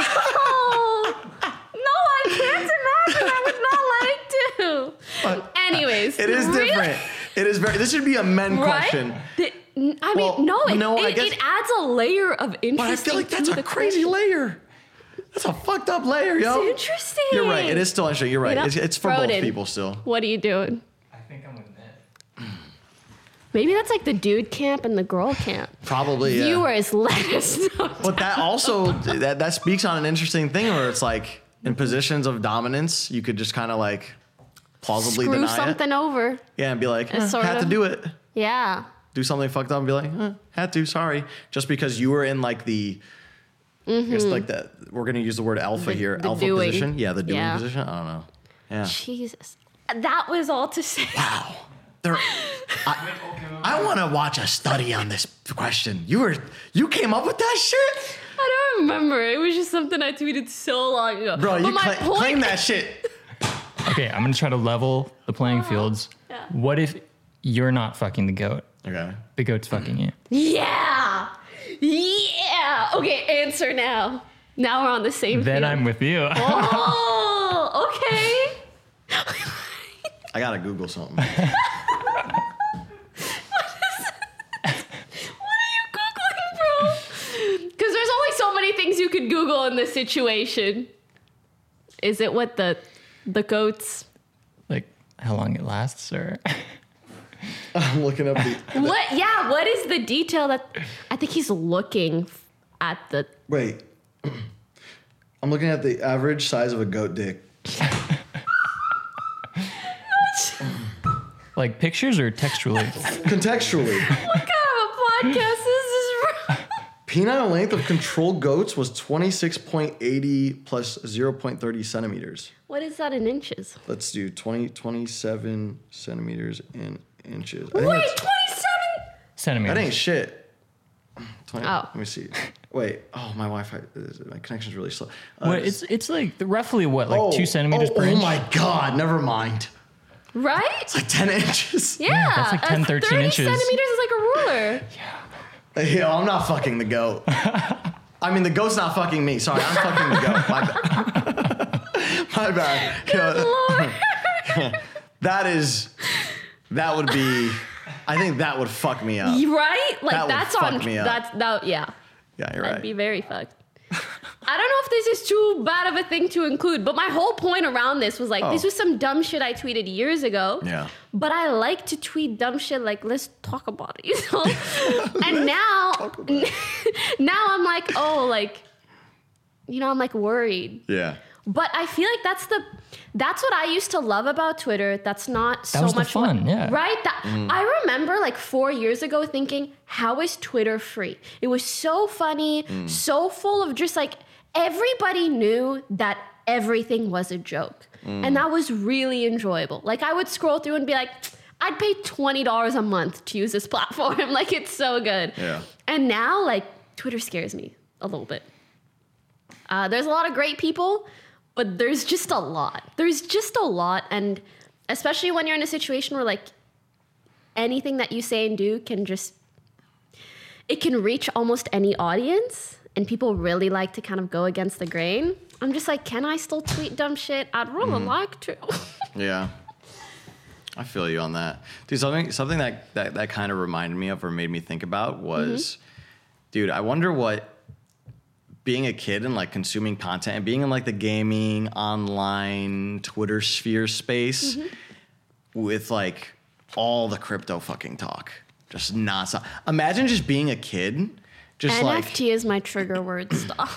No, I can't imagine. I would not like to. Anyways, It is really? different. It is very. This should be a men Right? question. I mean, Well, no, I guess- it adds a layer of interest. But I feel like that's into a the crazy question. layer. That's a fucked up layer, yo. It's interesting. You're right. It is still interesting. You're right. You know, It's for both Broden, people still. What are you doing? I think I'm with Ned. Maybe that's like the dude camp and the girl camp. Probably, yeah. Viewers, let us know. But that also that speaks on an interesting thing where it's like in positions of dominance, you could just kind of like plausibly Screw deny something it. over. Yeah, and be like, Sort had to of. do it. Yeah. Do something fucked up and be like, had to, sorry. Just because you were in like the, I guess like that, we're going to use the word alpha here. the Alpha doing. position. Yeah, the doing Yeah. position. I don't know. Yeah. Jesus. That was all to say. Wow. I want to watch a study on this question. You came up with that shit? I don't remember. It was just something I tweeted so long ago. Bro, But you my point claim that shit. Okay, I'm gonna try to level the playing fields. Yeah. What if you're not fucking the goat? Okay. The goat's fucking you. Yeah. Yeah. Okay, answer now. Now we're on the same Then field. I'm with you. Oh, okay. I gotta Google something. What are you Googling, bro? Because there's only so many things you could Google in this situation. Is it what the goats? Like how long it lasts, or I'm looking up the. What? Yeah. What is the detail that? I think he's looking at the. Wait. I'm looking at the average size of a goat dick. like pictures or textually? Contextually. What kind of a podcast is this? Penile length of controlled goats was 26.80 plus 0.30 centimeters. What is that in inches? Let's do 27 centimeters in inches. Wait, 27? Centimeters. That ain't shit. 20, Oh. Let me see. Wait. Oh, my Wi-Fi. My connection's really slow. What, it's like roughly what, like 2 centimeters per oh inch? Oh my God. Never mind. Right? It's like 10 inches. Yeah. that's like 10, 13 30 inches. centimeters is like a ruler. Yeah, I'm not fucking the goat. I mean, the goat's not fucking me. Sorry, I'm fucking the goat. My bad. My bad. Good Lord. That would be, I think that would fuck me up. Right? Like That would that's fuck on. me up. Yeah. Yeah, you're I'd right. be very fucked. I don't know if this is too bad of a thing to include, but my whole point around this was like, this was some dumb shit I tweeted years ago. Yeah. But I like to tweet dumb shit like, let's talk about it, you know? And now, now I'm like, oh, like, you know, I'm like worried. Yeah. But I feel like that's what I used to love about Twitter. That's not so was the much fun, yeah. Right? I remember like 4 years ago thinking, how is Twitter free? It was so funny, so full of just like everybody knew that everything was a joke. And that was really enjoyable. Like I would scroll through and be like, I'd pay $20 a month to use this platform. Like it's so good. Yeah. And now like Twitter scares me a little bit. There's a lot of great people, but there's just a lot. There's just a lot. And especially when you're in a situation where like anything that you say and do it can reach almost any audience, and people really like to kind of go against the grain. I'm just like, can I still tweet dumb shit? I'd really like to. Yeah. I feel you on that. Dude, something that kind of reminded me of or made me think about was, dude, I wonder what being a kid and like consuming content and being in like the gaming, online, Twitter sphere space with like all the crypto fucking talk. Just nonstop. Imagine just being a kid, just NFT is my trigger word. Stop.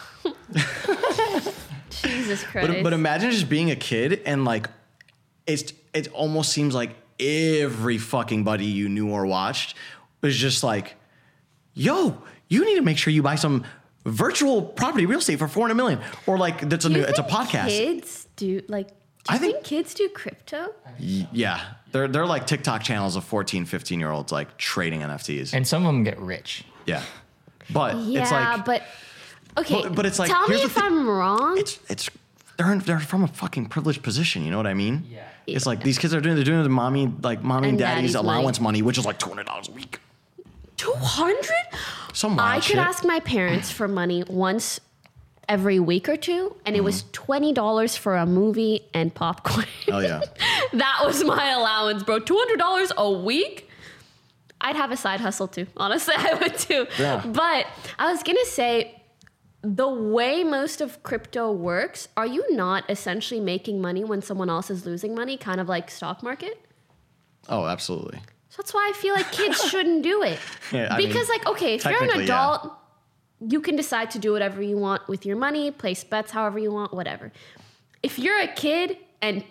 Jesus Christ. But imagine just being a kid and like it almost seems like every fucking buddy you knew or watched was just like, yo, you need to make sure you buy some virtual property real estate for $400 million, or like it's a podcast. Kids do like. Do you think kids do crypto? Yeah, they're like TikTok channels of 14, 15-year-olds like trading NFTs. And some of them get rich. Yeah, but Yeah, it's like, but okay. but it's like, tell me here's the if thing. I'm wrong. They're from a fucking privileged position. You know what I mean? Yeah. It's like these kids are doing the mommy and And daddy's daddy's allowance money, which is like $200 a week. 200? Some wild I could shit. ask my parents for money once every week or two, and it was $20 for a movie and popcorn. Oh yeah. That was my allowance, bro. $200 a week? I'd have a side hustle too. Honestly, I would too. Yeah. But I was gonna say, the way most of crypto works, are you not essentially making money when someone else is losing money, kind of like stock market? Oh, absolutely. So that's why I feel like kids shouldn't do it. Yeah, I because mean, like, okay, if you're an technically, yeah. adult, you can decide to do whatever you want with your money, place bets however you want, whatever. If you're a kid and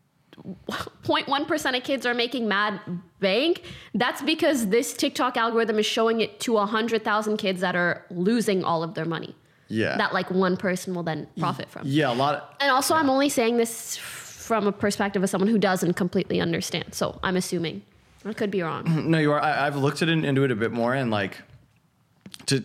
0.1% of kids are making mad bank, that's because this TikTok algorithm is showing it to 100,000 kids that are losing all of their money. Yeah. That like one person will then profit from. Yeah, a lot of, And also I'm only saying this from a perspective of someone who doesn't completely understand. So I'm assuming. I could be wrong. No, you are. I've looked into it a bit more, and like to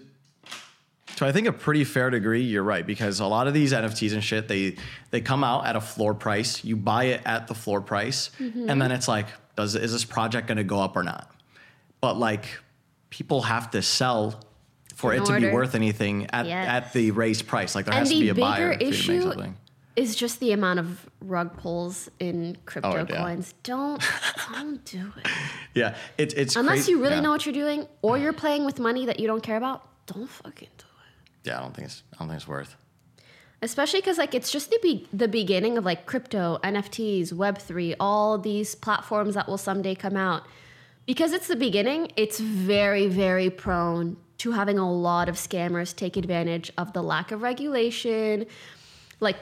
I think a pretty fair degree, you're right, because a lot of these NFTs and shit, they come out at a floor price. You buy it at the floor price, and then it's like, is this project going to go up or not? But like, people have to sell for it to be worth anything at the raised price. Like there has to be a buyer for you to make something. is just the amount of rug pulls in crypto Oh, yeah. coins. Don't do it. Yeah, it's Unless crazy. you really Yeah. know what you're doing, or you're playing with money that you don't care about. Don't fucking do it. Yeah, I don't think it's worth. Especially because like it's just the beginning of like crypto, NFTs, Web3, all these platforms that will someday come out. Because it's the beginning, it's very, very prone to having a lot of scammers take advantage of the lack of regulation. Like,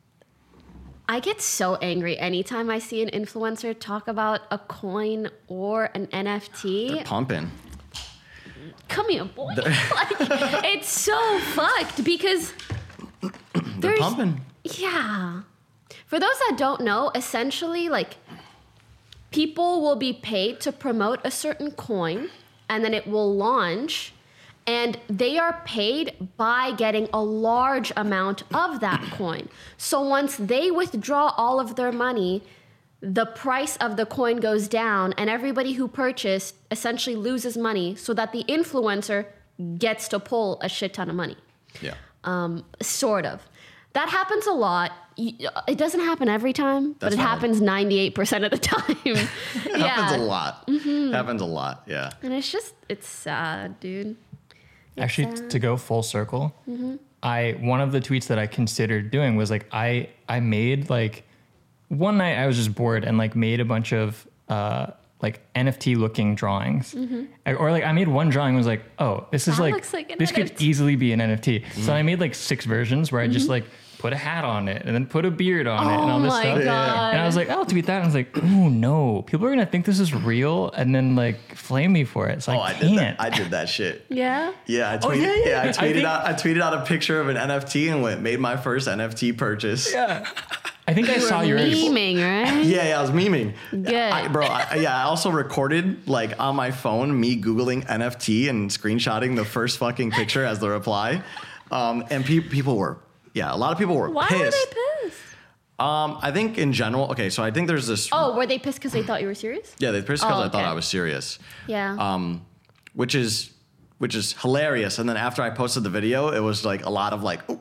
I get so angry anytime I see an influencer talk about a coin or an NFT. They're pumping. Come here, boy. Like, it's so fucked because They're pumping. yeah. For those that don't know, essentially, like, people will be paid to promote a certain coin, and then it will launch, and they are paid by getting a large amount of that coin. So once they withdraw all of their money, the price of the coin goes down, and everybody who purchased essentially loses money, so that the influencer gets to pull a shit ton of money. Yeah. Sort of. That happens a lot. It doesn't happen every time, but That's it fine. happens 98% of the time. Happens a lot. Happens a lot. Yeah. And it's sad, dude. Actually, sad. to go full circle, one of the tweets that I considered doing was like I made like one night I was just bored and like made a bunch of like NFT looking drawings, or like I made one drawing and was like, oh, this is That like, looks like an this could NFT. easily be an NFT. So I made like 6 versions where I just like put a hat on it and then put a beard on it and all Oh this my stuff. God. And I was like, I'll tweet that. And I was like, oh no, people are gonna think this is real and then like flame me for it. So I did can't. that. I did that shit. Yeah? Yeah, I Oh, tweeted. yeah. I I tweeted think- out. I tweeted out a picture of an NFT and made my first NFT purchase. Yeah. I think I You saw were yours. memeing, right? Yeah, I was memeing. Good. I also recorded like on my phone me Googling NFT and screenshotting the first fucking picture as the reply. And people were, a lot of people were Why pissed. were they pissed? I think in general, okay, so I think there's this. Oh, were they pissed because they thought you were serious? Yeah, they pissed because Oh, I thought okay. I was serious. Yeah. Which is hilarious. And then after I posted the video, it was like a lot of like, ooh.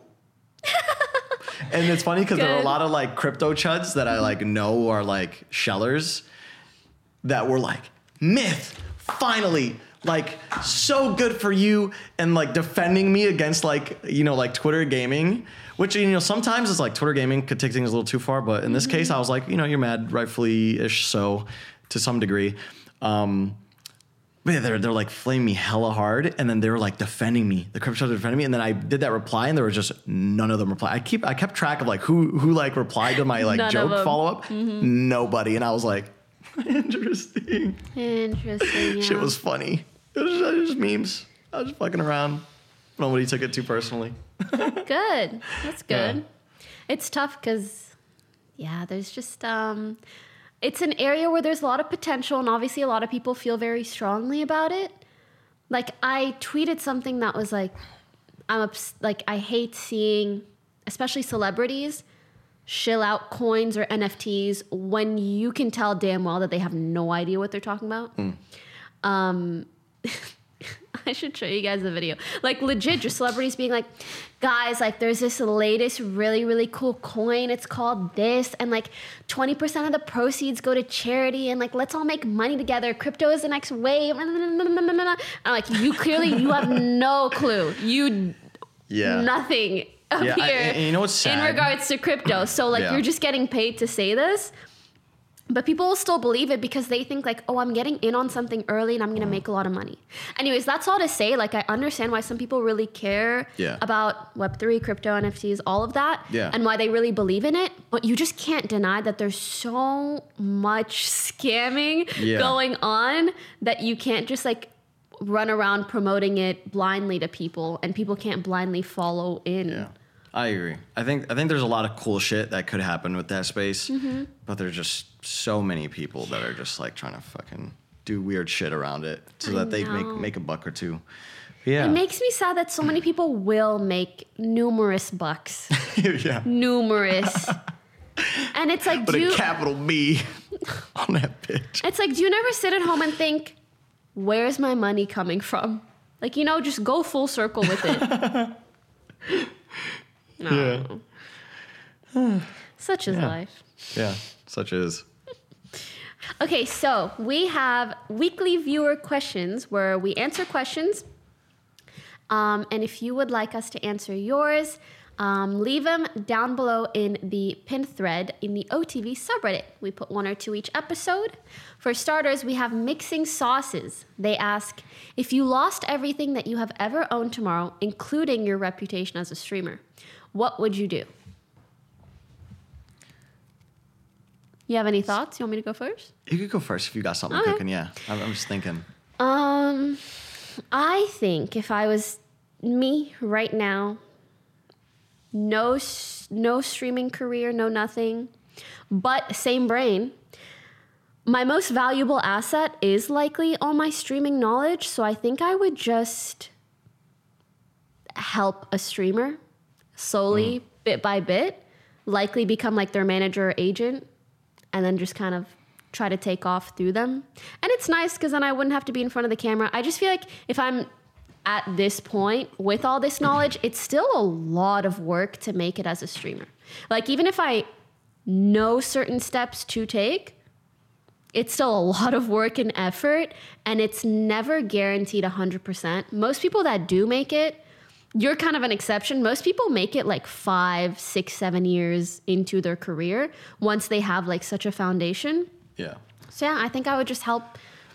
And it's funny because there were a Good. lot of like crypto chuds that I like know are like shellers that were like, myth, finally, like so good for you, and like defending me against like, like Twitter gaming, which, sometimes it's like Twitter gaming could take things a little too far. But in this case, I was like, you're mad, rightfully-ish so to some degree. But yeah, they're like flaming me hella hard, and then they were like defending me. The crypto were defending me, and then I did that reply, and there was just none of them reply. I kept track of like who like replied to my like None of joke them. follow up. Nobody, and I was like, interesting. Interesting. Yeah. Shit was funny. It was just memes. I was just fucking around. Nobody took it too personally. Good. That's good. Yeah. It's tough because, there's just it's an area where there's a lot of potential, and obviously a lot of people feel very strongly about it. Like, I tweeted something that was like, I hate seeing, especially celebrities, shill out coins or NFTs when you can tell damn well that they have no idea what they're talking about. I should show you guys the video. Like, legit, just celebrities being like, guys, like, there's this latest really, really cool coin. It's called this. And, like, 20% of the proceeds go to charity. And, like, let's all make money together. Crypto is the next wave. And, like, you have no clue. Nothing up Yeah, here and you know what's sad? in regards to crypto. So, like, Yeah. you're just getting paid to say this. But people will still believe it because they think like, oh, I'm getting in on something early and I'm going to make a lot of money. Anyways, that's all to say. Like, I understand why some people really care about Web3, crypto, NFTs, all of that, and why they really believe in it. But you just can't deny that there's so much scamming going on that you can't just like run around promoting it blindly to people, and people can't blindly follow in. Yeah. I agree. I think there's a lot of cool shit that could happen with that space, but there's just so many people that are just like trying to fucking do weird shit around it so that they make a buck or two. Yeah. It makes me sad that so many people will make numerous bucks. Yeah. Numerous. And it's like, But a capital B on that bitch. it's like, do you never sit at home and think, where's my money coming from? Like, just go full circle with it. No. Such is life. Yeah, such is. Okay, so we have weekly viewer questions where we answer questions. And if you would like us to answer yours, leave them down below in the pinned thread in the OTV subreddit. We put 1 or 2 each episode. For starters, we have Mixing Sauces. They ask, if you lost everything that you have ever owned tomorrow, including your reputation as a streamer, what would you do? You have any thoughts? You want me to go first? You could go first if you got something Okay. cooking. Yeah, I'm just thinking. I think if I was me right now, no streaming career, no nothing, but same brain. My most valuable asset is likely all my streaming knowledge, so I think I would just help a streamer slowly, bit by bit, likely become like their manager or agent, and then just kind of try to take off through them. And it's nice because then I wouldn't have to be in front of the camera. I just feel like if I'm at this point with all this knowledge, it's still a lot of work to make it as a streamer. Like even if I know certain steps to take, it's still a lot of work and effort, and it's never guaranteed 100%. Most people that do make it, you're kind of an exception. Most people make it like 5, 6, 7 years into their career once they have like such a foundation. Yeah. So yeah, I think I would just help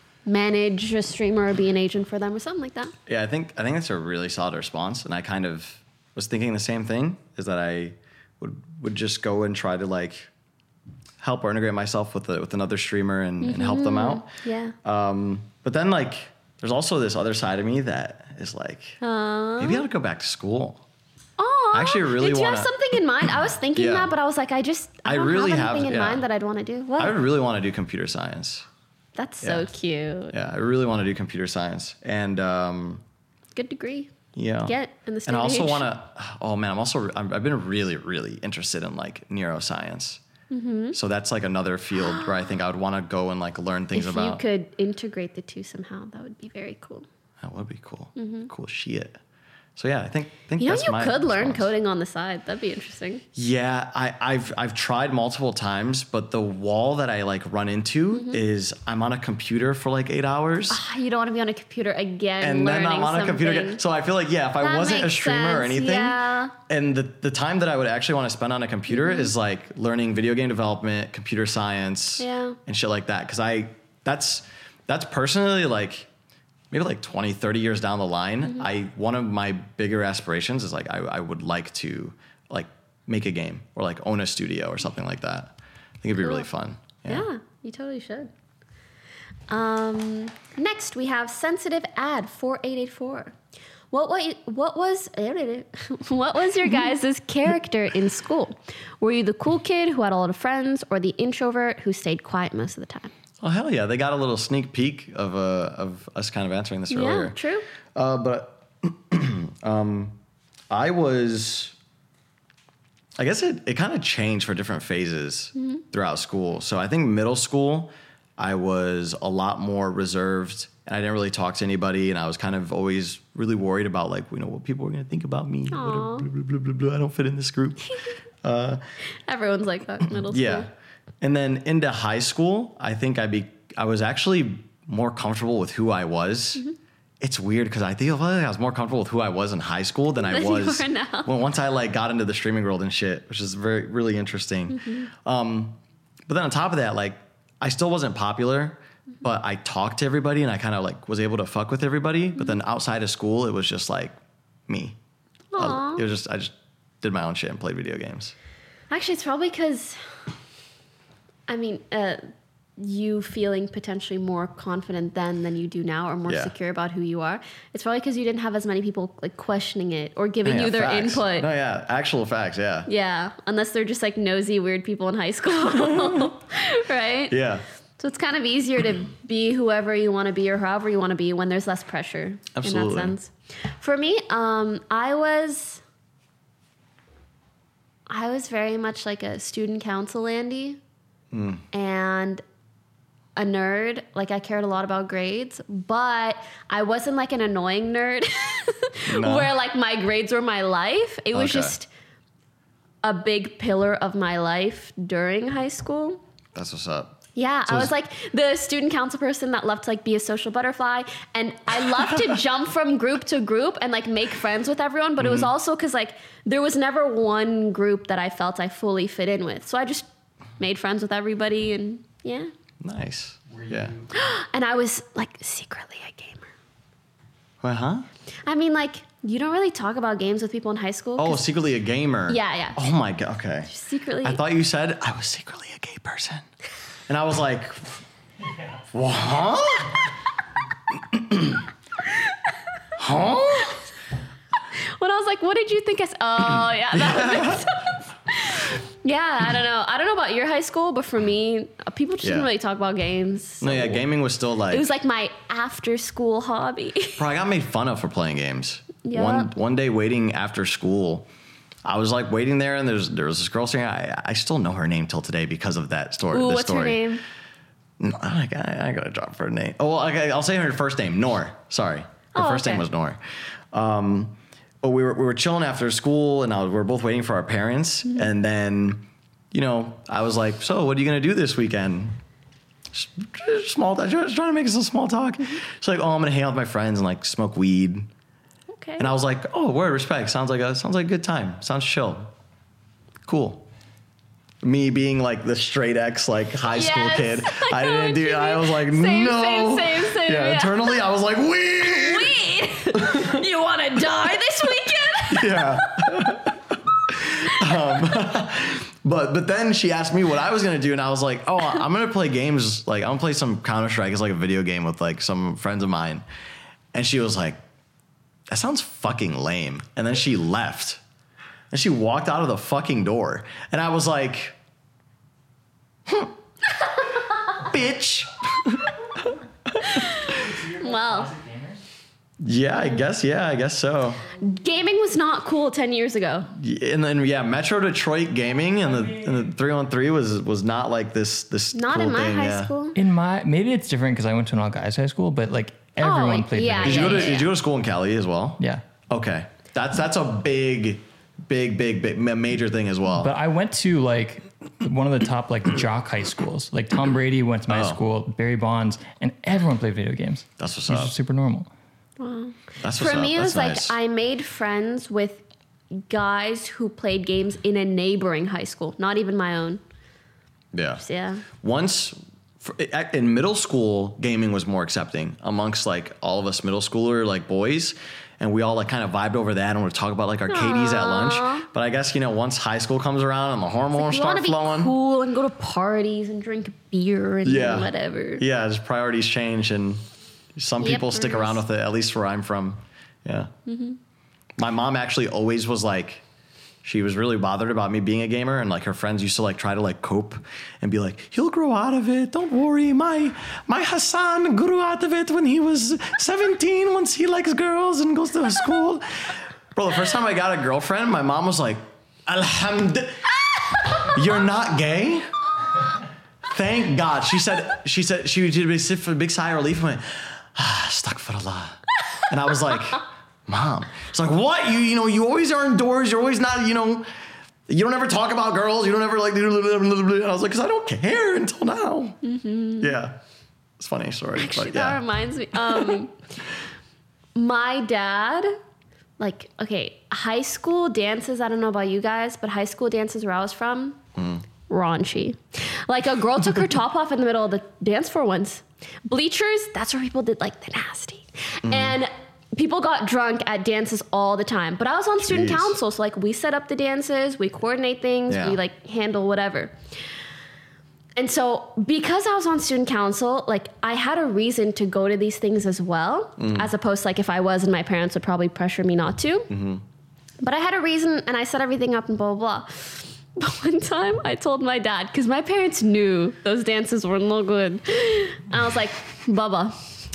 manage a streamer or be an agent for them or something like that. Yeah, I think that's a really solid response, and I kind of was thinking the same thing. Is that I would just go and try to like help or integrate myself with another streamer and help them out. Yeah. But then like there's also this other side of me that is like maybe I would go back to school. Oh, I actually really did you have wanna- something in mind? I was thinking Yeah. that, but I was like, I don't really have have- anything in yeah. mind that I'd want to do. What? I would really want to do computer science. That's so Yeah. cute. Yeah, I really want to do computer science, and Good degree. yeah, Get in this and I day and also age. want to. Oh man, I've been really really interested in like neuroscience. So that's like another field where I think I would want to go and like learn things If about. you could integrate the two somehow, that would be very cool. That would be cool. Cool shit. So yeah, I think You know, that's you my could learn response. coding on the side. That'd be interesting. Yeah, I've tried multiple times, but the wall that I like run into is I'm on a computer for like 8 hours. You don't want to be on a computer again. And then I'm on a computer something. again. So I feel like, yeah, if I That wasn't a makes streamer or sense, anything, yeah. and the time that I would actually want to spend on a computer is like learning video game development, computer science, Yeah. and shit like that. Because that's personally like maybe like 20, 30 years down the line, one of my bigger aspirations is like I would like to like make a game or like own a studio or something like that. I think it'd be really fun. Yeah, you totally should. Next, we have Sensitive Ad 4884. What was your guys' character in school? Were you the cool kid who had a lot of friends, or the introvert who stayed quiet most of the time? Oh hell yeah! They got a little sneak peek of us kind of answering this earlier. Yeah, true. But I guess it kind of changed for different phases throughout school. So I think middle school, I was a lot more reserved and I didn't really talk to anybody. And I was kind of always really worried about like, what people were going to think about me. What Aw. blah, blah, blah, blah, blah. I don't fit in this group. Everyone's like that in middle school. Yeah. And then into high school, I think I was actually more comfortable with who I was. It's weird because I feel like I was more comfortable with who I was in high school than I Than you was are now. once I like got into the streaming world and shit, which is really interesting. But then on top of that, like I still wasn't popular, but I talked to everybody and I kind of like was able to fuck with everybody. But then outside of school, it was just like me. Aw. I just did my own shit and played video games. Actually, it's probably because, you feeling potentially more confident then than you do now, or more Yeah. secure about who you are. It's probably because you didn't have as many people like questioning it or giving Yeah, you their facts. input. No, yeah, actual facts, yeah. Yeah, unless they're just like nosy, weird people in high school, right? Yeah. So it's kind of easier to be whoever you want to be or however you want to be when there's less pressure Absolutely. in that sense. For me, I was very much like a student council Andy and a nerd. Like I cared a lot about grades, but I wasn't like an annoying nerd No. where like my grades were my life. It was Okay. just a big pillar of my life during high school. That's what's up. Yeah, So I was like the student council person that loved to like be a social butterfly, and I loved to jump from group to group and like make friends with everyone. But it was also because like there was never one group that I felt I fully fit in with, so I just made friends with everybody, and yeah. Nice. Yeah. And I was like secretly a gamer. What, huh? I mean, like you don't really talk about games with people in high school. Oh, secretly a gamer. Yeah. Oh my God. Okay. Secretly. I thought you said I was secretly a gay person. And I was like, what? Huh? When I was like, what did you think oh, yeah, that would make sense. Yeah, I don't know. I don't know about your high school, but for me, people just didn't really talk about games. No, yeah, gaming was still like... It was like my after-school hobby. Bro, I got made fun of for playing games. Yeah. One day waiting after school, I was like waiting there, and there was this girl sitting. I still know her name till today because of that story. Ooh, this what's story. her name? No, I gotta drop her name. Oh, well, okay, I'll say her first name, Nor. Sorry, her first name was Nor. But we were chilling after school, and we were both waiting for our parents. Mm-hmm. And then, I was like, "So, what are you gonna do this weekend?" Just trying to make some small talk. Mm-hmm. She's like, "Oh, I'm gonna hang out with my friends and like smoke weed." Okay. And I was like, "Oh, word, respect. Sounds like a good time. Sounds chill. Cool." Me being like the straight X, like high school kid, I didn't do. I was like, same, no. Same. Yeah, internally, I was like, weed. Weed. You want to die this weekend? Yeah. But then she asked me what I was gonna do, and I was like, oh, I'm gonna play games. Like I'm gonna play some Counter-Strike. It's like a video game with like some friends of mine. And she was like, that sounds fucking lame. And then she left. And she walked out of the fucking door. And I was like, bitch. Well, Yeah, I guess so. gaming was not cool 10 years ago. And then Metro Detroit gaming and the 3-on-3 was not like this Not cool in my thing, high school. Maybe it's different because I went to an all guys high school, but like everyone played yeah, video games. Did you go to school in Cali as well? Yeah. Okay. That's a big major thing as well. But I went to like one of the top like jock high schools. Like Tom Brady went to my school, Barry Bonds, and everyone played video games. That's what's It was up. just super normal. Wow. That's what's For up. me, it That's was nice. like I made friends with guys who played games in a neighboring high school, not even my own. Yeah. So, yeah. In middle school, gaming was more accepting amongst like all of us middle schooler like boys, and we all like kind of vibed over that and would talk about like Arcadies at lunch. But I guess once high school comes around and the hormones You want start to be flowing, cool and go to parties and drink beer and whatever. Yeah, just priorities change, and some people stick Yepers. around with it. At least where I'm from, yeah. Mm-hmm. My mom actually always was like, she was really bothered about me being a gamer, and like her friends used to like try to like cope and be like, he'll grow out of it. Don't worry. My Hassan grew out of it when he was 17. Once he likes girls and goes to school. Bro, the first time I got a girlfriend, my mom was like, Alhamdulillah, you're not gay? Thank God. She said she did a big sigh of relief and went, astaghfirullah. And I was like, Mom. It's like, what? You always are indoors. You're always not, you don't ever talk about girls. You don't ever like, and I was like, because I don't care until now. Mm-hmm. Yeah. It's a funny story. Actually, but yeah. that reminds me. My dad, like, okay, high school dances, I don't know about you guys, but high school dances where I was from, raunchy. Like a girl took her top off in the middle of the dance floor once. Bleachers, that's where people did like the nasty. And people got drunk at dances all the time. But I was on student council, so like we set up the dances, we coordinate things, we like handle whatever. And so because I was on student council, like I had a reason to go to these things as well, as opposed to like if I wasn't, my parents would probably pressure me not to. But I had a reason and I set everything up and blah, blah, blah. But one time I told my dad, because my parents knew those dances were no good. And I was like, Bubba,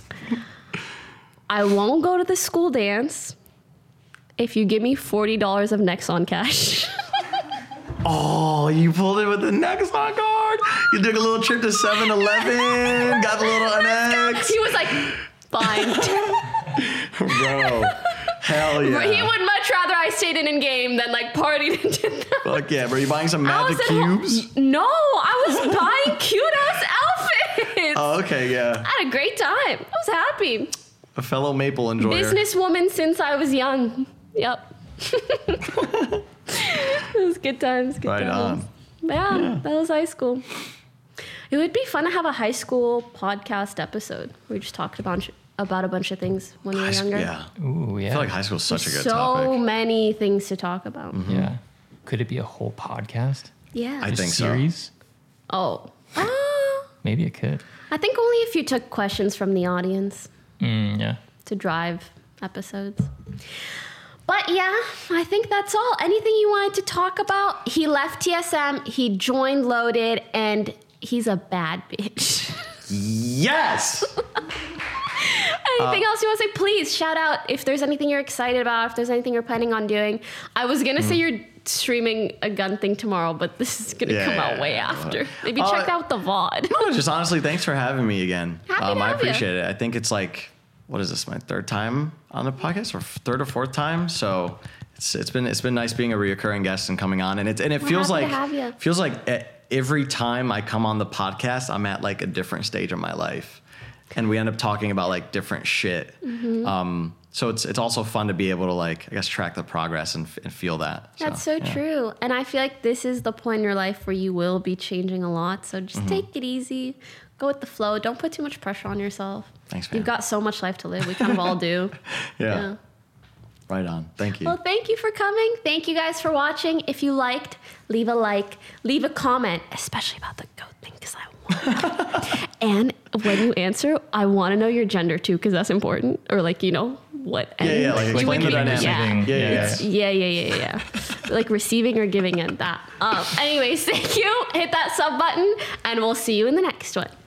I won't go to the school dance if you give me $40 of Nexon cash. Oh, you pulled it with the Nexon card. You took a little trip to 7-Eleven, got the little NX. He was like, fine. Bro, hell yeah. He would much rather I stayed in game than like partied and did that. Fuck yeah. Were you buying some I magic was at home- cubes? No, I was buying cute ass outfits. Oh, okay, yeah. I had a great time. I was happy. A fellow maple enjoyer. Businesswoman since I was young. Yep. It was good times. Good Right times. on. But yeah, that was high school. It would be fun to have a high school podcast episode where we just talked about a bunch of things when we were High school, younger. yeah. Ooh, yeah. I feel like high school is such a good So topic. many things to talk about. Yeah. Could it be a whole podcast? Yeah. I A think so. series? Oh. Maybe it could. I think only if you took questions from the audience Yeah. to drive episodes. But yeah, I think that's all. Anything you wanted to talk about? He left TSM, he joined Loaded, and he's a bad bitch. Yes! Anything else you want to say? Please shout out if there's anything you're excited about, if there's anything you're planning on doing. I was going to say you're streaming a gun thing tomorrow, but this is going to come out way after. Maybe check out the VOD. No, just honestly, thanks for having me again. Happy to I have appreciate it. I think it's like, what is this, my third time on the podcast, or third or fourth time? So it's been nice being a reoccurring guest and coming on, and it feels happy like to have you. feels like every time I come on the podcast, I'm at like a different stage of my life, and we end up talking about like different shit. So it's also fun to be able to like, I guess, track the progress and feel that. That's so yeah. true. And I feel like this is the point in your life where you will be changing a lot. So just take it easy. Go with the flow. Don't put too much pressure on yourself. Thanks, man. You've got so much life to live. We kind of all do. Yeah. Right on. Thank you. Well, thank you for coming. Thank you guys for watching. If you liked, leave a like, leave a comment, especially about the goat thing, because I want to know. And when you answer, I want to know your gender too, because that's important. Or like, what end Yeah, like you explain would the be. dynamic. Yeah. Yeah. Yeah. Like receiving or giving and that. Anyways, thank you. Hit that sub button, and we'll see you in the next one.